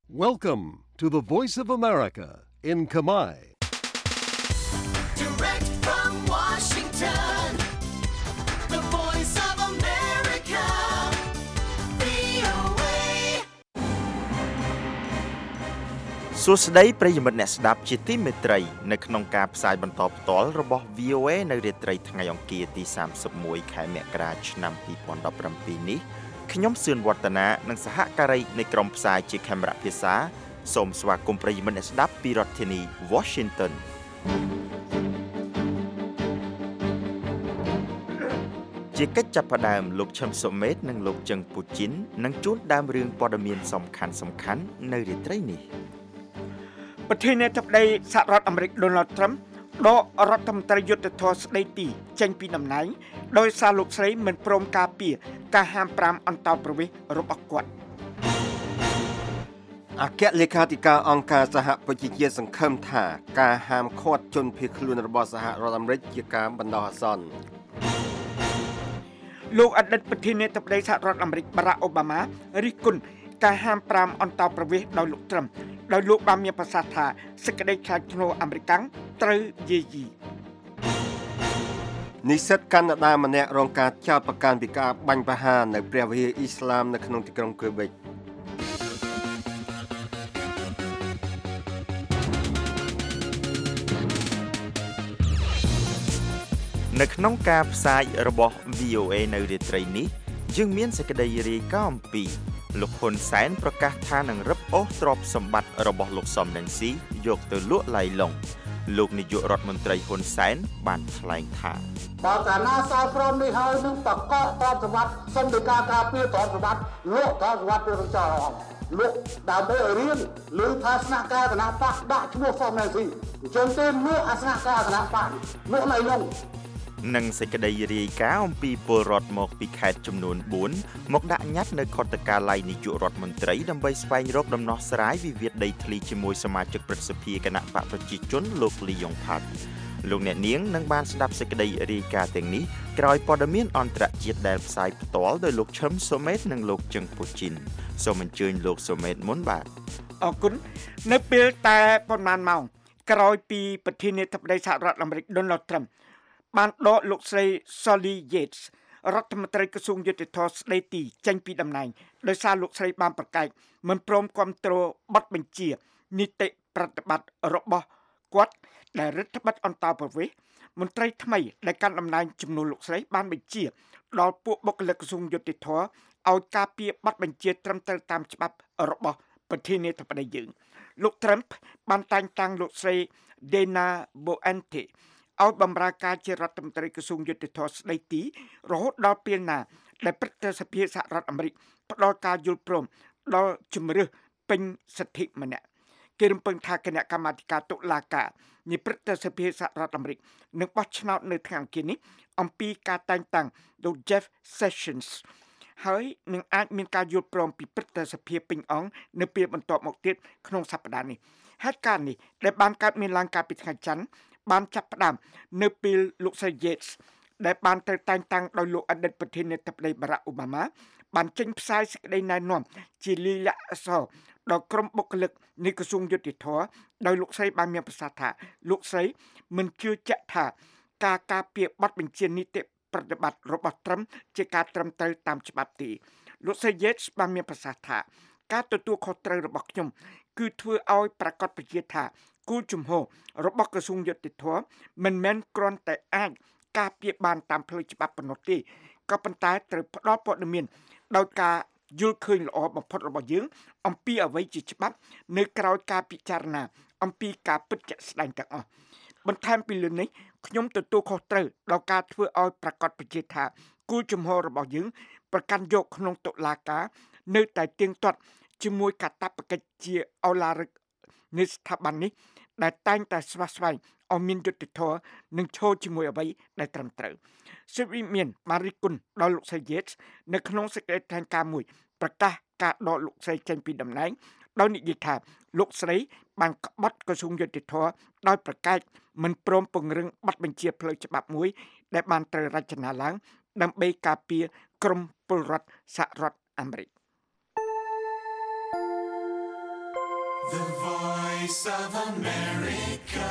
Welcome to the Voice of America in Khmer. Direct from Washington, the Voice of America, VOA. សួស្តីប្រិយមិត្តអ្នកស្ដាប់ជាទីមេត្រីនៅក្នុងការផ្សាយបន្តផ្ទាល់របស់ VOA នៅរាត្រីថ្ងៃអង្គារទី31ខែមករាឆ្នាំ2017នេះខ្ញុំសឿនវឌ្ឍនានិងសហការីនៃក្រុមផ្សាយជាខេមរៈភាសាសូមស្វាគមន៍ប្រិយមិត្តអ្នកស្ដាប់ពីរដ្ឋធានី Washington ជាកិច្ចចាប់ផ្ដើមលោកឈឹមសុមេតនិងលោកចឹងពូជីននឹងជួនដើមរឿងព័ត៌មានសំខាន់ៗនៅរាត្រីនេះប្រធានាធិបតីសហរដ្ឋអាមេរិក Donald Trump ដករដ្ឋមន្ត្រីយុទ្ធធរស្ដីទីចេញពីតំណែងដោយសារលោកស្រីមិនព្រមការពារការហាម5អន្តោប្រវេសន៍របស់គាត់អគ្គលេខាធិការអង្គការសហប្រជាជាតិសង្ឃឹមថាការហាមឃាត់ជនភៀសខ្លួនរបស់សហរដ្ឋអាមេរិកជាការបណ្ដោះអាសន្នលោកអតីតប្រធានាធិបតីសហរដ្ឋអាមេរិក Barack Obama រិះគន់ការហាម5អន្តោប្រវេសន៍ដោយលោក Trump ដោយលោកបានមានប្រសាសន៍ថាសេចក្តីថ្លៃថ្នូរអាមេរិកត្រូវយាយីនិស្សិតកាណាដាម្នាក់រងការចោទប្រកាន់ពីការបាញ់ប្រហារនៅព្រះវិហារអ៊ីស្លាមនៅក្នុងទីក្រុងគ្វេបិកនៅក្នុងការផ្សាយរបស់ VOA នៅរាត្រីនេះយើងមានសេចក្តីរាយការណ៍អំពីលោកហ៊ុនសែនប្រកាសថានឹងរឹបអូសទ្រព្យសម្បត្តិរបស់លោកសំរងស៊ីយកទៅលក់ឡៃឡុងលោកនាយករដ្ឋមន្ត្រីហ៊ុនសែនបានថ្លែងថាបើកាលណាសាលព្រមនេះហើយនឹងបកកទ្រព្យសម្បត្តិសន្តិការការពារទ្រព្យសម្បត្តិលក់ទ្រព្យសម្បត្តិទៅរំចោលអស់លក់ដើម្បីឲ្យរៀនឬថាស្នាក់ការគណៈបកដាក់ឈ្មោះសំរងស៊ីអញ្ចឹងទេលក់អាស្នាក់ការគណៈបកលក់ឡៃឡុងនិងសេចក្តីរាយការណ៍អំពីពលរដ្ឋមកពីខេត្តចំនួន4មកដាក់ញត្តិនៅខុទ្ទកាល័យនាយករដ្ឋមន្ត្រីដើម្បីស្វែងរកដំណោះស្រាយវិវាទដីធ្លីជាមួយសមាជិកព្រឹទ្ធសភាគណៈបកប្រជាជនលោកលីយ៉ុងផាត់លោកអ្នកនាងនឹងបានស្ដាប់សេចក្តីរាយការណ៍ទាំងនេះក្រោយព័ត៌មានអន្តរជាតិដែលផ្សាយផ្ទាល់ដោយលោកឈឹមសូមេតនិងលោកចឹងពូជីនសូមអញ្ជើញលោកសូមេតមុនបាទអរគុណនៅពេលតែប៉ុន្មានម៉ោងក្រោយពីប្រធានាធិបតីសហរដ្ឋអាមេរិក Donald Trumpបានដកលោកស្រី Sally Yates រដ្ឋមន្ត្រីក្រសួងយុតិធធម៌ស្ដីទីចេញពីតំណែងដោយសារលោកស្រីបានប្រកែកមិនព្រមគាំទ្របទបញ្ជានីតិប្រតិបត្តិរបស់គាត់ដែលរដ្ឋបတ်អន្តោប្រវេសន៍មន្ត្រីថ្មីដែលកាន់តំណែងជំនួសលោកស្រីបានបញ្ជាដល់ពួកបុគ្គលិកក្រសួងយុតិធធម៌ឲ្យការពារបទបញ្ជាត្រឹមត្រូវតាមច្បាប់របស់ប្រធានាធិបតីយើងលោក Trump បានតែងតាំងលោកស្រី Dana Boenteឲ្យបម្រើការជារដ្ឋមន្ត្រីក្រសួងយុតិធធម៌ស្ដីទីរហូតដល់ពេលណាដែលព្រឹទ្ធសភាសហរដ្ឋអាមេរិកផ្ដល់ការយល់ព្រមដល់ជំរឿសពេញសិទ្ធិម្នាក់គេរំពឹងថាគណៈកម្មាធិការតុលាការនៃព្រឹទ្ធសភាសហរដ្ឋអាមេរិកនឹងបោះឆ្នោតនៅថ្ងៃអង្គារនេះអំពីការតែងតាំងលោក Jeff Sessions ហើយនឹងអាចមានការយល់ព្រមពីព្រឹទ្ធសភាពេញអង្គនៅពេលបន្ទាប់មកទៀតក្នុងសប្តាហ៍នេះហេតុការណ៍នេះដែលបានកើតមានឡើងកាលពីថ្ងៃច័ន្ទបានចាប់ផ្ដើមនៅពេលលោកស្រី Yates ដែលបានត្រូវតែងតាំងដោយលោកអតីតប្រធានាធិបតី Barack Obama បានចេញផ្សាយសេចក្តីណែនាំជាលិលាអក្សរដល់ក្រុមបុគ្គលិកនៃក្រសួងយុតិធធម៌ដោយលោកស្រីបានមានប្រសាសន៍ថាលោកស្រីមិនជឿជាក់ថាការការពារបទបញ្ជានីតិប្រតិបត្តិរបស់ត្រឹមជាការត្រឹមត្រូវតាមច្បាប់ទេលោកស្រី Yates បានមានប្រសាសន៍ថាការទទួលខុសត្រូវរបស់ខ្ញុំគឺធ្វើឲ្យប្រកាសពជាថាគោលជំហររបស់ក្រសួងយុតិធធម៌មិនមែនគ្រាន់តែអាចការពារបានតាមផ្លូវច្បាប់ប៉ុណ្ណោះទេក៏ប៉ុន្តែត្រូវផ្ដល់ព័ត៌មានដោយការយល់ឃើញល្អបំផុតរបស់យើងអំពីអ្វីជាច្បាប់នៅក្រៅការពិចារណាអំពីការពិតជាក់ស្ដែងទាំងអស់បន្ថែមពីលើនេះខ្ញុំទទួលខុសត្រូវដល់ការធ្វើឲ្យប្រកាសពជាថាគោលជំហររបស់យើងប្រកាន់យកក្នុងតុលាការនៅតែទៀងទាត់ជាមួយកាតព្វកិច្ចជាអូឡារិកនៃស្ថាប័ននេះដែលតែងតែស្វាស្វែងឲ្យមានយុត្តិធម៌និងឈរជាមួយអ្វីដែលត្រឹមត្រូវសិវិមានបានរិះគន់ដល់លោកស្រី Yates នៅក្នុងសេចក្តីថ្លែងការណ៍មួយប្រកាសការដកលោកស្រីចេញពីតំណែងដោយនិយាយថាលោកស្រីបានក្បត់ក្រសួងយុតិធធម៌ដោយប្រកែកមិនព្រមពង្រឹងបទបញ្ជាផ្លូវច្បាប់មួយដែលបានត្រូវរចនាឡើងដើម្បីការពារក្រុមពលរដ្ឋសហរដ្ឋអាមេរិក The voice of America.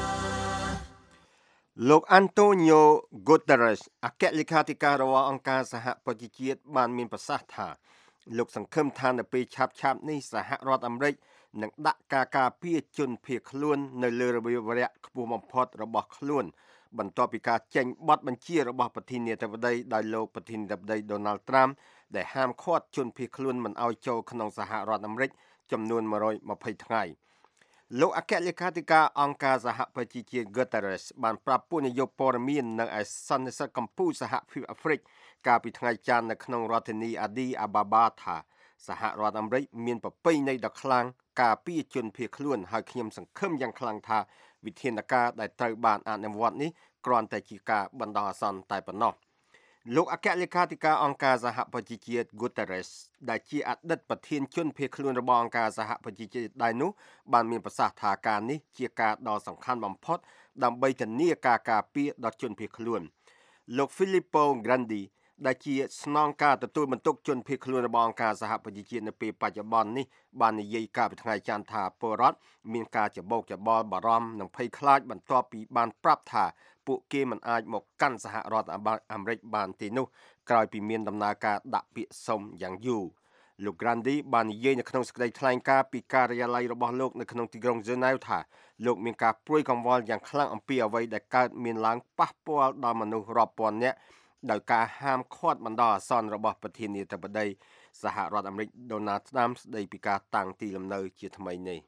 លោក Antonio Guterres អគ្គលេខាធិការរបស់អង្គការសហប្រជាជាតិបានមានប្រសាសន៍ថាលោកសង្ឃឹមថានៅពេលឆាប់នេះសហរដ្ឋអាមេរិកនឹងដាក់ការពារជនភៀសខ្លួននៅលើរបៀបវរៈខ្ពស់បំផុតរបស់ខ្លួនបន្ទាប់ពីការចេញបទបញ្ជារបស់ប្រធានាធិបតីដោយលោកប្រធានាធិបតី Donald Trump ដែលហាមឃាត់ជនភៀសខ្លួនមិនឲ្យចូលក្នុងសហរដ្ឋអាមេរិកចំនួន120ថ្ងៃលោកអគ្គលេខាធិការអង្គការសហប្រជាជាតិ Guterres បានប្រាប់ពួកនាយកព័ត៌មាននៅឯសន្និសីទកម្ពុជាសហភាពអាហ្វ្រិកកាលពីថ្ងៃច័ន្ទនៅក្នុងរដ្ឋធានី Addis Ababa ថាសហរដ្ឋអាមេរិកមានប្រពៃណីដ៏ខ្លាំងការពារជនភៀសខ្លួនហើយខ្ញុំសង្ឃឹមយ៉ាងខ្លាំងថាវិធានការដែលត្រូវបានអនុវត្តនេះគ្រាន់តែជាការបណ្ដោះអាសន្នតែប៉ុណ្ណោះលោកអគ្គលេខាធិការអង្គការសហប្រជាជាតិ Guterres ដែលជាអតីតប្រធានជនភៀសខ្លួនរបស់អង្គការសហប្រជាជាតិដែរនោះបានមានប្រសាសន៍ថាការនេះជាការដ៏សំខាន់បំផុតដើម្បីធានាការពារដល់ជនភៀសខ្លួនលោក Filippo Grandi ដែលជាស្នងការទទួលបន្ទុកជនភៀសខ្លួនរបស់អង្គការសហប្រជាជាតិនៅពេលបច្ចុប្បន្ននេះបាននិយាយកាលពីថ្ងៃច័ន្ទថាពលរដ្ឋមានការច្បោកច្បល់បារម្ភនិងភ័យខ្លាចបន្ទាប់ពីបានប្រាប់ថាពួកគេមិនអាចមកកាន់សហរដ្ឋអាមេរិកបានទេនោះក្រោយពីមានដំណើរការដាក់ពាក្យសុំយ៉ាងយូរលោក Grandi បាននិយាយនៅក្នុងសេចក្តីថ្លែងការណ៍ពីការិយាល័យរបស់លោកនៅក្នុងទីក្រុង Geneva ថាលោកមានការព្រួយកង្វល់យ៉ាងខ្លាំងអំពីអ្វីដែលកើតមានឡើងប៉ះពាល់ដល់មនុស្សរាប់ពាន់នាក់ដោយការហាមឃាត់បណ្ដោះអាសន្នរបស់ប្រធានាធិបតីសហរដ្ឋអាមេរិក Donald Trump ស្ដីពីការតាំងទីលំនៅជាថ្មីនេះ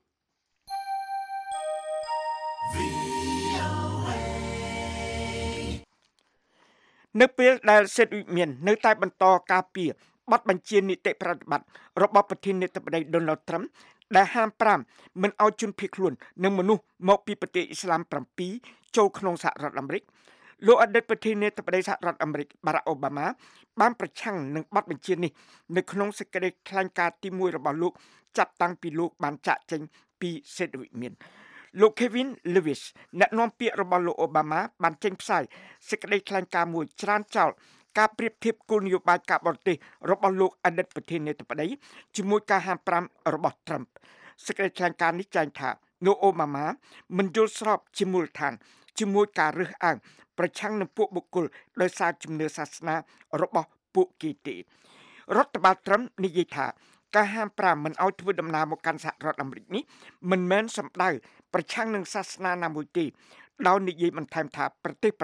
នៅពេលដែលសិទ្ធិវិមាននៅតែបន្តការពារបទបញ្ជានីតិប្រតិបត្តិរបស់ប្រធានាធិបតី Donald Trump ដែលហាម5មិនឲ្យជនភៀសខ្លួននិងមនុស្សមកពីប្រទេសអ៊ីស្លាម7ចូលក្នុងសហរដ្ឋអាមេរិកលោកអតីតប្រធានាធិបតីសហរដ្ឋអាមេរិក Barack Obama បានប្រឆាំងនឹងបទបញ្ជានេះនៅក្នុងសេចក្តីថ្លែងការណ៍ទី1របស់លោកចាប់តាំងពីលោកបានចាកចេញពីសិទ្ធិវិមានលោក Kevin Lewis អ្នកនាំពាក្យរបស់លោក Obama បានចេញផ្សាយសេចក្តីថ្លែងការណ៍មួយច្រានចោលការប្រៀបធៀបគោលនយោបាយការបរទេសរបស់លោកអតីតប្រធានាធិបតីជាមួយការហាម5របស់ Trump សេចក្តីថ្លែងការណ៍នេះចែងថាលោក Obama មិនយល់ស្របជាមូលដ្ឋានជាមួយការរើសអើងប្រឆាំងនឹងពួកបុគ្គលដោយសារជំនឿសាសនារបស់ពួកគេទេរដ្ឋបាលត្រឹមនិយាយថាការហាម5មិនឲ្យធ្វើដំណើរមកកាន់សហរដ្ឋអាមេរិកនេះមិនមែនសំដៅប្រឆាំងនឹងសាសនាណាមួយទេដោយនិយាយបន្ថែមថាប្រទេស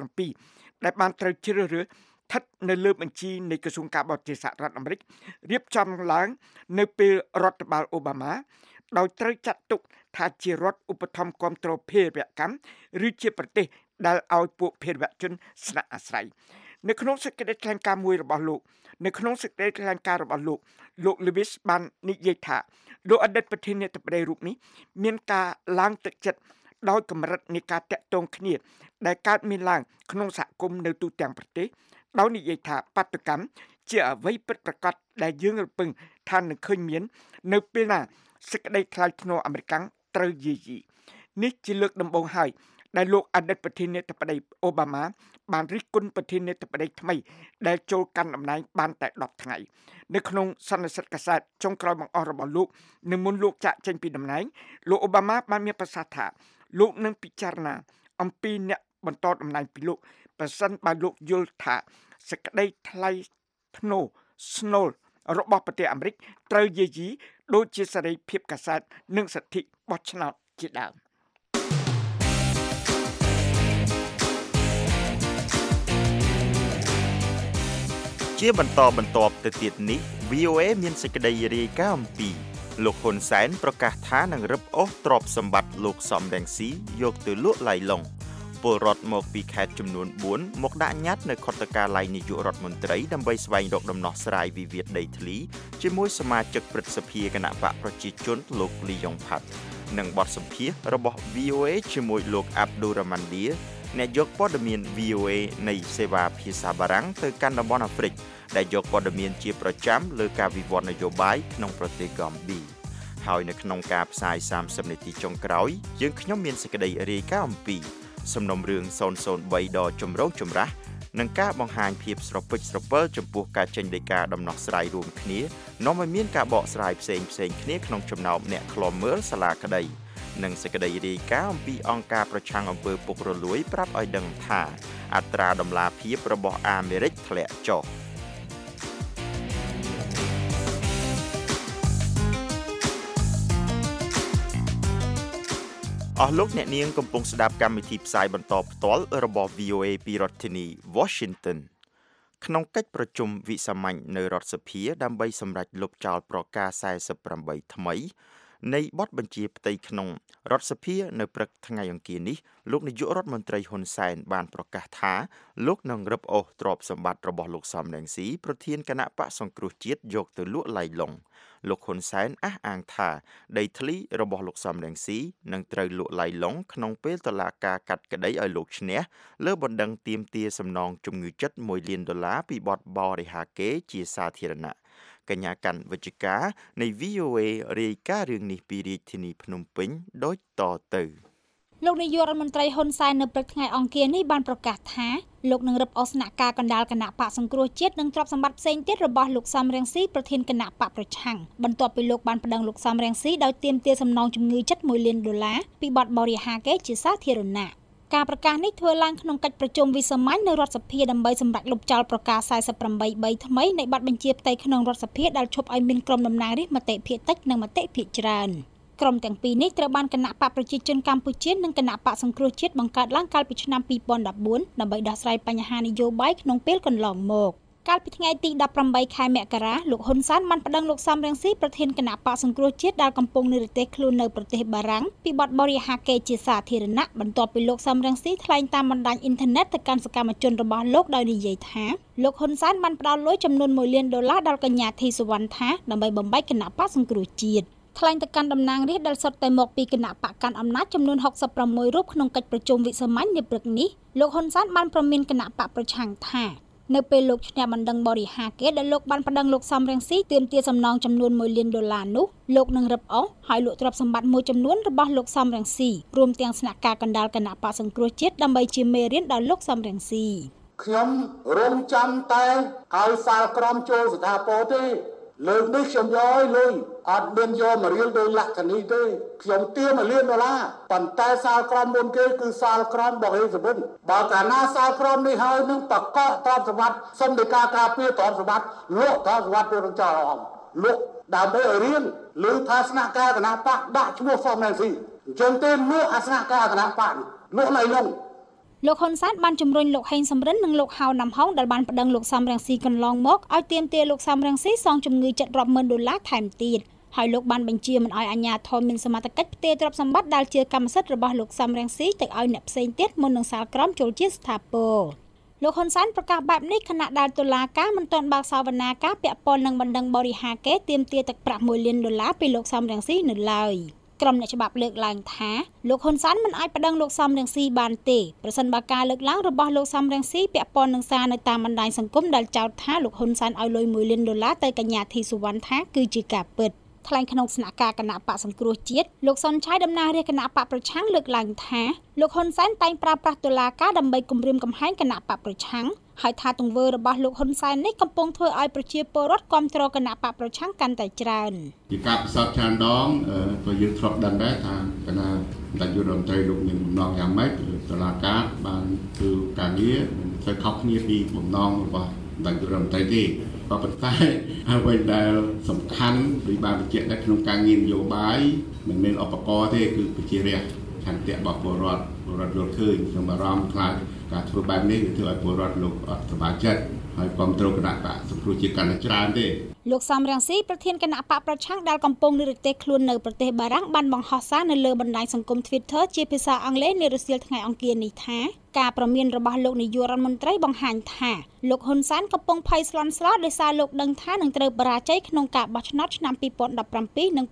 7ដែលបានត្រូវជ្រើសរើសស្ថិតនៅលើបញ្ជីនៃក្រសួងការបរទេសសហរដ្ឋអាមេរិករៀបចំឡើងនៅពេលរដ្ឋបាលអូបាម៉ាដោយត្រូវចាត់ទុកថាជារដ្ឋឧបត្ថម្ភគាំទ្រភេរវកម្មឬជាប្រទេសដែលឲ្យពួកភេរវជនស្នាក់អាស្រ័យនៅក្នុងសេចក្តីថ្លែងការណ៍មួយរបស់លោកនៅក្នុងសេចក្តីថ្លែងការណ៍របស់លោក Lewis បាននិយាយថាលោកអតីតប្រធានាធិបតីរូបនេះមានការឡើងទឹកចិត្តដោយកម្រិតនៃការតាក់ទងគ្នាដែលកើតមានឡើងក្នុងសហគមន៍នៅទូទាំងប្រទេសដោយនិយាយថាបាតុកម្មជាអ្វីពិតប្រាកដដែលយើងរំពឹងថានឹងឃើញមាននៅពេលណាសេចក្តីថ្លៃថ្នូរអាមេរិកត្រូវយាយីនេះជាលើកដំបូងហើយដែលលោកអតីតប្រធានាធិបតីអូបាម៉ាបានរិះគន់ប្រធានាធិបតីថ្មីដែលចូលកាន់តំណែងបានតែ10ថ្ងៃនៅក្នុងសន្និសីទកាសែតចុងក្រោយបង្អស់របស់លោកនៅមុនលោកចាកចេញពីតំណែងលោកអូបាម៉ាបានមានប្រសាសន៍ថាលោកនឹងពិចារណាអំពីអ្នកបន្តតំណែងពីលោកប្រសិនបើលោកយល់ថាសេចក្តីថ្លៃថ្នូរស្នូលរបស់ប្រទេសអាមេរិកត្រូវយាយីដូចជាសេរីភាពកាសែតនិងសិទ្ធិបោះឆ្នោតជាដើមជាបន្តបន្ទាប់ទៅទៀតនេះ VOA មានសេចក្តីរាយការណ៍អំពីលោកហ៊ុនសែនប្រកាសថានឹងរឹបអូសទ្រព្យសម្បត្តិលោកសំរងស៊ីយកទៅលក់ឡៃឡុងពលរដ្ឋមកពីខេត្តចំនួន4មកដាក់ញត្តិនៅខុទ្ទកាល័យនាយករដ្ឋមន្ត្រីដើម្បីស្វែងរកដំណោះស្រាយវិវាទដីធ្លីជាមួយសមាជិកព្រឹទ្ធសភាគណៈបកប្រជាជនលោកលីយ៉ុងផាត់និងបទសម្ភាសន៍របស់ VOA ជាមួយលោកអាប់ឌូរ៉ាម៉ាន់ឌៀអ្នកយកព័ត៌មាន VOA នៃសេវាភាសាបារាំងទៅកាន់តំបន់អាហ្វ្រិកដែលយកព័ត៌មានជាប្រចាំលើការវិវត្តនយោបាយក្នុងប្រទេសហ្គាំប៊ីហើយនៅក្នុងការផ្សាយ30នាទីចុងក្រោយយើងខ្ញុំមានសេចក្តីរាយការណ៍អំពីសំណុំរឿង003ដ៏ចម្រូងចម្រាសនិងការបង្ហាញភាពស្រពិចស្រពិលចំពោះការចេញដីកាដំណោះស្រាយរួមគ្នានាំឲ្យមានការបកស្រាយផ្សេងគ្នាក្នុងចំណោមអ្នកឃ្លាំមើលសាលាក្តីនិងសេចក្តីរាយការណ៍អំពីអង្គការប្រឆាំងអំពើពុករលួយប្រាប់ឲ្យដឹងថាអត្រាតម្លាភាពរបស់អាមេរិកធ្លាក់ចុះអស់លោកអ្នកនាងកំពុងស្ដាប់កម្មវិធីផ្សាយបន្តផ្ទាល់របស់ VOA ពីរដ្ឋធានី Washington ក្នុងកិច្ចប្រជុំវិសាមញ្ញនៅរដ្ឋសភាដើម្បីសម្រេចលុបចោលប្រកាស48ថ្មីនៃបទបញ្ជាផ្ទៃក្នុងរដ្ឋសភានៅព្រឹកថ្ងៃអង្គារនេះលោកនាយករដ្ឋមន្ត្រីហ៊ុនសែនបានប្រកាសថាលោកនឹងរឹបអូសទ្រព្យសម្បត្តិរបស់លោកសំរងស៊ីប្រធានគណៈបក្សសង្គ្រោះជាតិយកទៅលក់ឡៃឡុងលោកហ៊ុនសែនអះអាងថាដីធ្លីរបស់លោកសំរងស៊ីនឹងត្រូវលក់ឡៃឡុងក្នុងពេលតុលាការកាត់ក្តីឲ្យលោកឈ្នះលើបណ្ដឹងទាមទារសំណងជំងឺចិត្ត$1 លានពីបទបរិហាកេរ្តិ៍ជាសាធារណៈកញ្ញាកាន់វិជ្ជការនៃ VOA រាយការណ៍រឿងនេះពីរាជធានីភ្នំពេញដូចតទៅលោកនាយករដ្ឋមន្ត្រីហ៊ុនសែននៅព្រឹកថ្ងៃអង្គារនេះបានប្រកាសថាលោកនឹងរឹបអូសស្នាក់ការកណ្ដាលគណៈបកសង្គ្រោះជាតិនិងទ្រព្យសម្បត្តិផ្សេងទៀតរបស់លោកសំរងស៊ីប្រធានគណៈបកប្រឆាំងបន្ទាប់ពីលោកបានប្តឹងលោកសំរងស៊ីដោយទាមទារសំណងជំងឺចិត្ត$1 លានពីបទបរិហាកេរ្តិ៍ជាសាធារណៈការប្រកាសនេះធ្វើឡើងក្នុងកិច្ចប្រជុំវិសាមញ្ញនៅរដ្ឋសភាដើម្បីសម្រេចលុបចោលប្រកាស48ថ្មីនៃបទបញ្ជាផ្ទៃក្នុងរដ្ឋសភាដែលឈប់ឲ្យមានក្រុមតំណាងរាស្ត្រមតិភាគតិចនិងមតិភាគច្រើនក្រុមទាំងពីរនេះត្រូវបានគណៈបកប្រជាជនកម្ពុជានិងគណៈបកសង្គ្រោះជាតិបង្កើតឡើងកាលពីឆ្នាំ2014ដើម្បីដោះស្រាយបញ្ហានយោបាយក្នុងពេលកន្លងមកកាលពីថ្ងៃទី18ខែមករាលោកហ៊ុនសែនបានប្តឹងលោកសំរងស៊ីប្រធានគណៈបកសង្គ្រោះជាតិដែលកំពុងនិរទេសខ្លួននៅប្រទេសបារាំងពីបទបរិហាកេរ្តិ៍ជាសាធារណៈបន្ទាប់ពីលោកសំរងស៊ីថ្លែងតាមបណ្ដាញអ៊ីនធឺណិតទៅកាន់សកម្មជនរបស់លោកដោយនិយាយថាលោកហ៊ុនសែនបានផ្ដល់លុយចំនួន$1 លានដល់កញ្ញាធីសុវណ្ណថាដើម្បីបំបែកគណៈបកសង្គ្រោះជាតិថ្លែងទៅកាន់តំណាងរាស្ត្រដែលសុទ្ធតែមកពីគណៈបកកាន់អំណាចចំនួន66រូបក្នុងកិច្ចប្រជុំវិសាមញ្ញនាព្រឹកនេះលោកហ៊ុនសែនបានប្រមានគណៈបកប្រឆាំងថានៅពេលលោកឈ្នះបណ្ដឹងបរិហាកេរ្តិ៍ដែលលោកបានប្តឹងលោកសំរងស៊ីទាមទារសំណងចំនួន$1 លាននោះលោកនឹងរឹបអូសហើយលក់ទ្រព្យសម្បត្តិមួយចំនួនរបស់លោកសំរងស៊ីរួមទាំងស្នាក់ការកណ្ដាលគណៈបកសង្គ្រោះជាតិដើម្បីជាមេរៀនដល់លោកសំរងស៊ីខ្ញុំរងចាំតែឲ្យសាលក្រមចូលស្ថាពរទេលើកនេះខ្ញុំយកឲ្យលុយអត់មានយកមករៀលដោយលក្ខណៈទេខ្ញុំទារ$1 លានប៉ុន្តែសាលក្រមមុនគេគឺសាលក្រមបរិសុទ្ធបើកាលណាសាលក្រមនេះហើយនឹងបកកទ្រព្យសម្បត្តិសន្តិការការពារទ្រព្យសម្បត្តិលក់ទ្រព្យសម្បត្តិទៅចោលអស់លក់ដើម្បីឲ្យរៀនឬថាស្នាក់ការគណៈបកដាក់ឈ្មោះសំរងស៊ីអញ្ចឹងទេលក់អាស្នាក់ការគណៈបកលក់ឡៃឡុងលោកហ៊ុនសែនបានជំរុញលោកហេងសំរិននិងលោកហៅណាំហុងដែលបានប្តឹងលោកសំរងស៊ីកន្លងមកឲ្យទាមទារលោកសំរងស៊ីសងជំងឺចិត្ត$100,000ថែមទៀតហើយលោកបានបញ្ជាមិនឲ្យអាជ្ញាធរមានសមត្ថកិច្ចផ្ទេរទ្រព្យសម្បត្តិដែលជាកម្មសិទ្ធិរបស់លោកសំរងស៊ីទៅឲ្យអ្នកផ្សេងទៀតមុននឹងសាលក្រមចូលជាស្ថាពរលោកហ៊ុនសែនប្រកាសបែបនេះខណៈដែលតុលាការមិនទាន់បើកសវនាការពាក់ព័ន្ធនឹងបណ្ដឹងបរិហាកេរ្តិ៍ទាមទារទឹកប្រាក់$1 លានពីលោកសំរងស៊ីនៅឡើយក្រុមអ្នកច្បាប់លើកឡើងថាលោកហ៊ុនសែនមិនអាចប្តឹងលោកសំរងស៊ីបានទេប្រសិនបើការលើកឡើងរបស់លោកសំរងស៊ីពាក់ព័ន្ធនឹងសារនៅតាមបណ្ដាញសង្គមដែលចោទថាលោកហ៊ុនសែនឲ្យលុយ$1 លានទៅកញ្ញាធីសុវណ្ណថាគឺជាការពិតថ្លែងក្នុងស្នាក់ការគណៈបកសង្គ្រោះជាតិលោកសុនឆៃតំណាងរាស្ត្រគណៈបកប្រឆាំងលើកឡើងថាលោកហ៊ុនសែនតែងប្រើប្រាស់តុលាការដើម្បីគំរាមកំហែងគណៈបកប្រឆាំងហើយថាទង្វើរបស់លោកហ៊ុនសែននេះកំពុងធ្វើឲ្យប្រជាពលរដ្ឋគាំទ្រគណៈបកប្រឆាំងកាន់តែច្រើនជាការពិសោធន៍ច្រើនដងក៏យើងធ្លាប់ដឹងដែរថាគណៈនាយករដ្ឋមន្ត្រីលោកមានបំណងយ៉ាងម៉េចតុលាការបានធ្វើការងារមិនសូវខុសគ្នាពីបំណងរបស់នាយករដ្ឋមន្ត្រីទេក៏ប៉ុន្តែអ្វីដែលសំខាន់ដូចបានបញ្ជាក់ដែរក្នុងការងារនយោបាយមិនមែនឧបករណ៍ទេគឺប្រជារាស្ត្រឆន្ទៈរបស់ពលរដ្ឋយល់ឃើញខ្ញុំអារម្មណ៍ខ្លាចការធ្វើបែបនេះវាធ្វើឲ្យពលរដ្ឋលោកអត់សប្បាយចិត្តហើយគ្រប់គ្រងគណៈបកសង្គ្រោះជាតិកាន់តែច្រើនទេលោកសំរងស៊ីប្រធានគណៈបកប្រឆាំងដែលកំពុងនិរទេសខ្លួននៅប្រទេសបារាំងបានបង្ហោះសារនៅលើបណ្ដាញសង្គម Twitter ជាភាសាអង់គ្លេសនារសៀលថ្ងៃអង្គារនេះថាការប្រមានរបស់លោកនាយករដ្ឋមន្ត្រីបង្ហាញថាលោកហ៊ុនសែនកំពុងភ័យស្លន់ស្លោដោយសារលោកដឹងថានឹងត្រូវបរាជ័យក្នុងការបោះឆ្នោតឆ្នាំ2017និង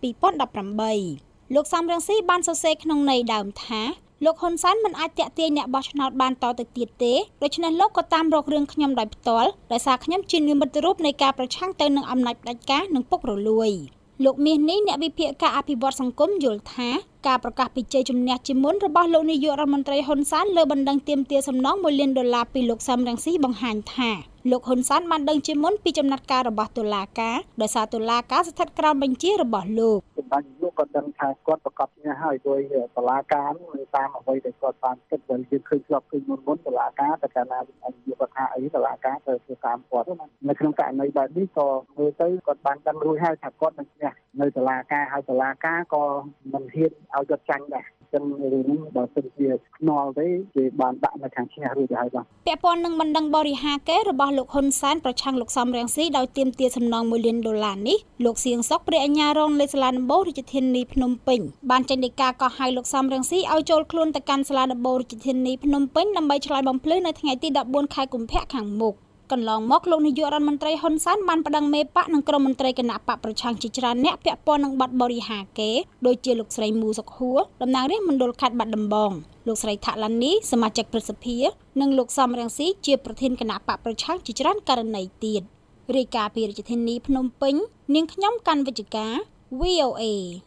2018លោកសំរងស៊ីបានសរសេរក្នុងន័យដើមថាលោកហ៊ុនសែនមិនអាចតាក់ទាញអ្នកបោះឆ្នោតបានតទៅទៀតទេដូច្នេះលោកក៏តាមរករឿងខ្ញុំដោយផ្ទាល់ដោយសារខ្ញុំជានិមិត្តរូបនៃការប្រឆាំងទៅនឹងអំណាចផ្ដាច់ការនិងពុករលួយលោកមាសនេះអ្នកវិភាគការអភិវឌ្ឍសង្គមយល់ថាការប្រកាសពីជ័យជំនះជាមុនរបស់លោកនាយករដ្ឋមន្ត្រីហ៊ុនសែនលើបណ្ដឹងទាមទារសំណង$1 លានពីលោកសំរងស៊ីបង្ហាញថាលោកហ៊ុនសែនបានដឹងជាមុនពីចំណាត់ការរបស់តុលាការដោយសារតុលាការស្ថិតក្រោមបញ្ជារបស់លោកសម្ដេចនាយកក៏ដឹងថាគាត់ប្រកាសឈ្នះហើយដោយតុលាការតាមអ្វីដែលគាត់បានគិតដែលយើងឃើញធ្លាប់ឃើញមុនតុលាការតែកាលណានាយកគាត់ថាអីតុលាការទៅធ្វើតាមគាត់នៅក្នុងករណីបែបនេះក៏មើលទៅគាត់បានដឹងរួចហើយថាគាត់នឹងឈ្នះនៅតុលាការហើយតុលាការក៏មិនហ៊ានឲ្យគាត់ចាញ់ដែរចឹងរឿងនេះបើសិនជាខ្នល់ទេគេបានដាក់នៅខាងឈ្នះរួចហើយបាទពាក់ព័ន្ធនឹងបណ្ដឹងបរិហាកេររបស់លោកហ៊ុនសែនប្រឆាំងលោកសំរងស៊ីដោយទាមទារសំណង$1 លាននេះលោកសៀងសុកព្រះអញ្ញារងលេខសាលាដំបូងរាជធានីភ្នំពេញបានចេញដីកាកោះហៅលោកសំរងស៊ីឲ្យចូលខ្លួនទៅកាន់សាលាដំបូងរាជធានីភ្នំពេញដើម្បីឆ្លើយបំភ្លឺនៅថ្ងៃទី14ខែកុម្ភៈខាងមុខកន្លងមកលោកនាយករដ្ឋមន្ត្រីហ៊ុនសែនបានប្តឹងមេបកនិងក្រុមមន្ត្រីគណៈបកប្រឆាំងជាច្រើនអ្នកពាក់ព័ន្ធនឹងបទបរិហាកេរដូចជាលោកស្រីមូសុខហួរតំណាងរាស្ត្រមណ្ឌលខេត្តបាត់ដំបងលោកស្រីថាឡានីសមាជិកព្រឹទ្ធសភានិងលោកសំរងស៊ីជាប្រធានគណៈបកប្រឆាំងជាច្រើនករណីទៀតរាយការណ៍ពីរាជធានីភ្នំពេញនាងខ្ញុំកាន់វិជ្ជការ VOA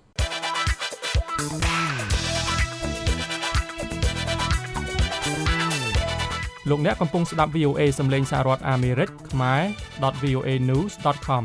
លោកអ្នកកំពុងស្ដាប់ VOA សំឡេងសហរដ្ឋអាមេរិកខ្មែរ.voanews.com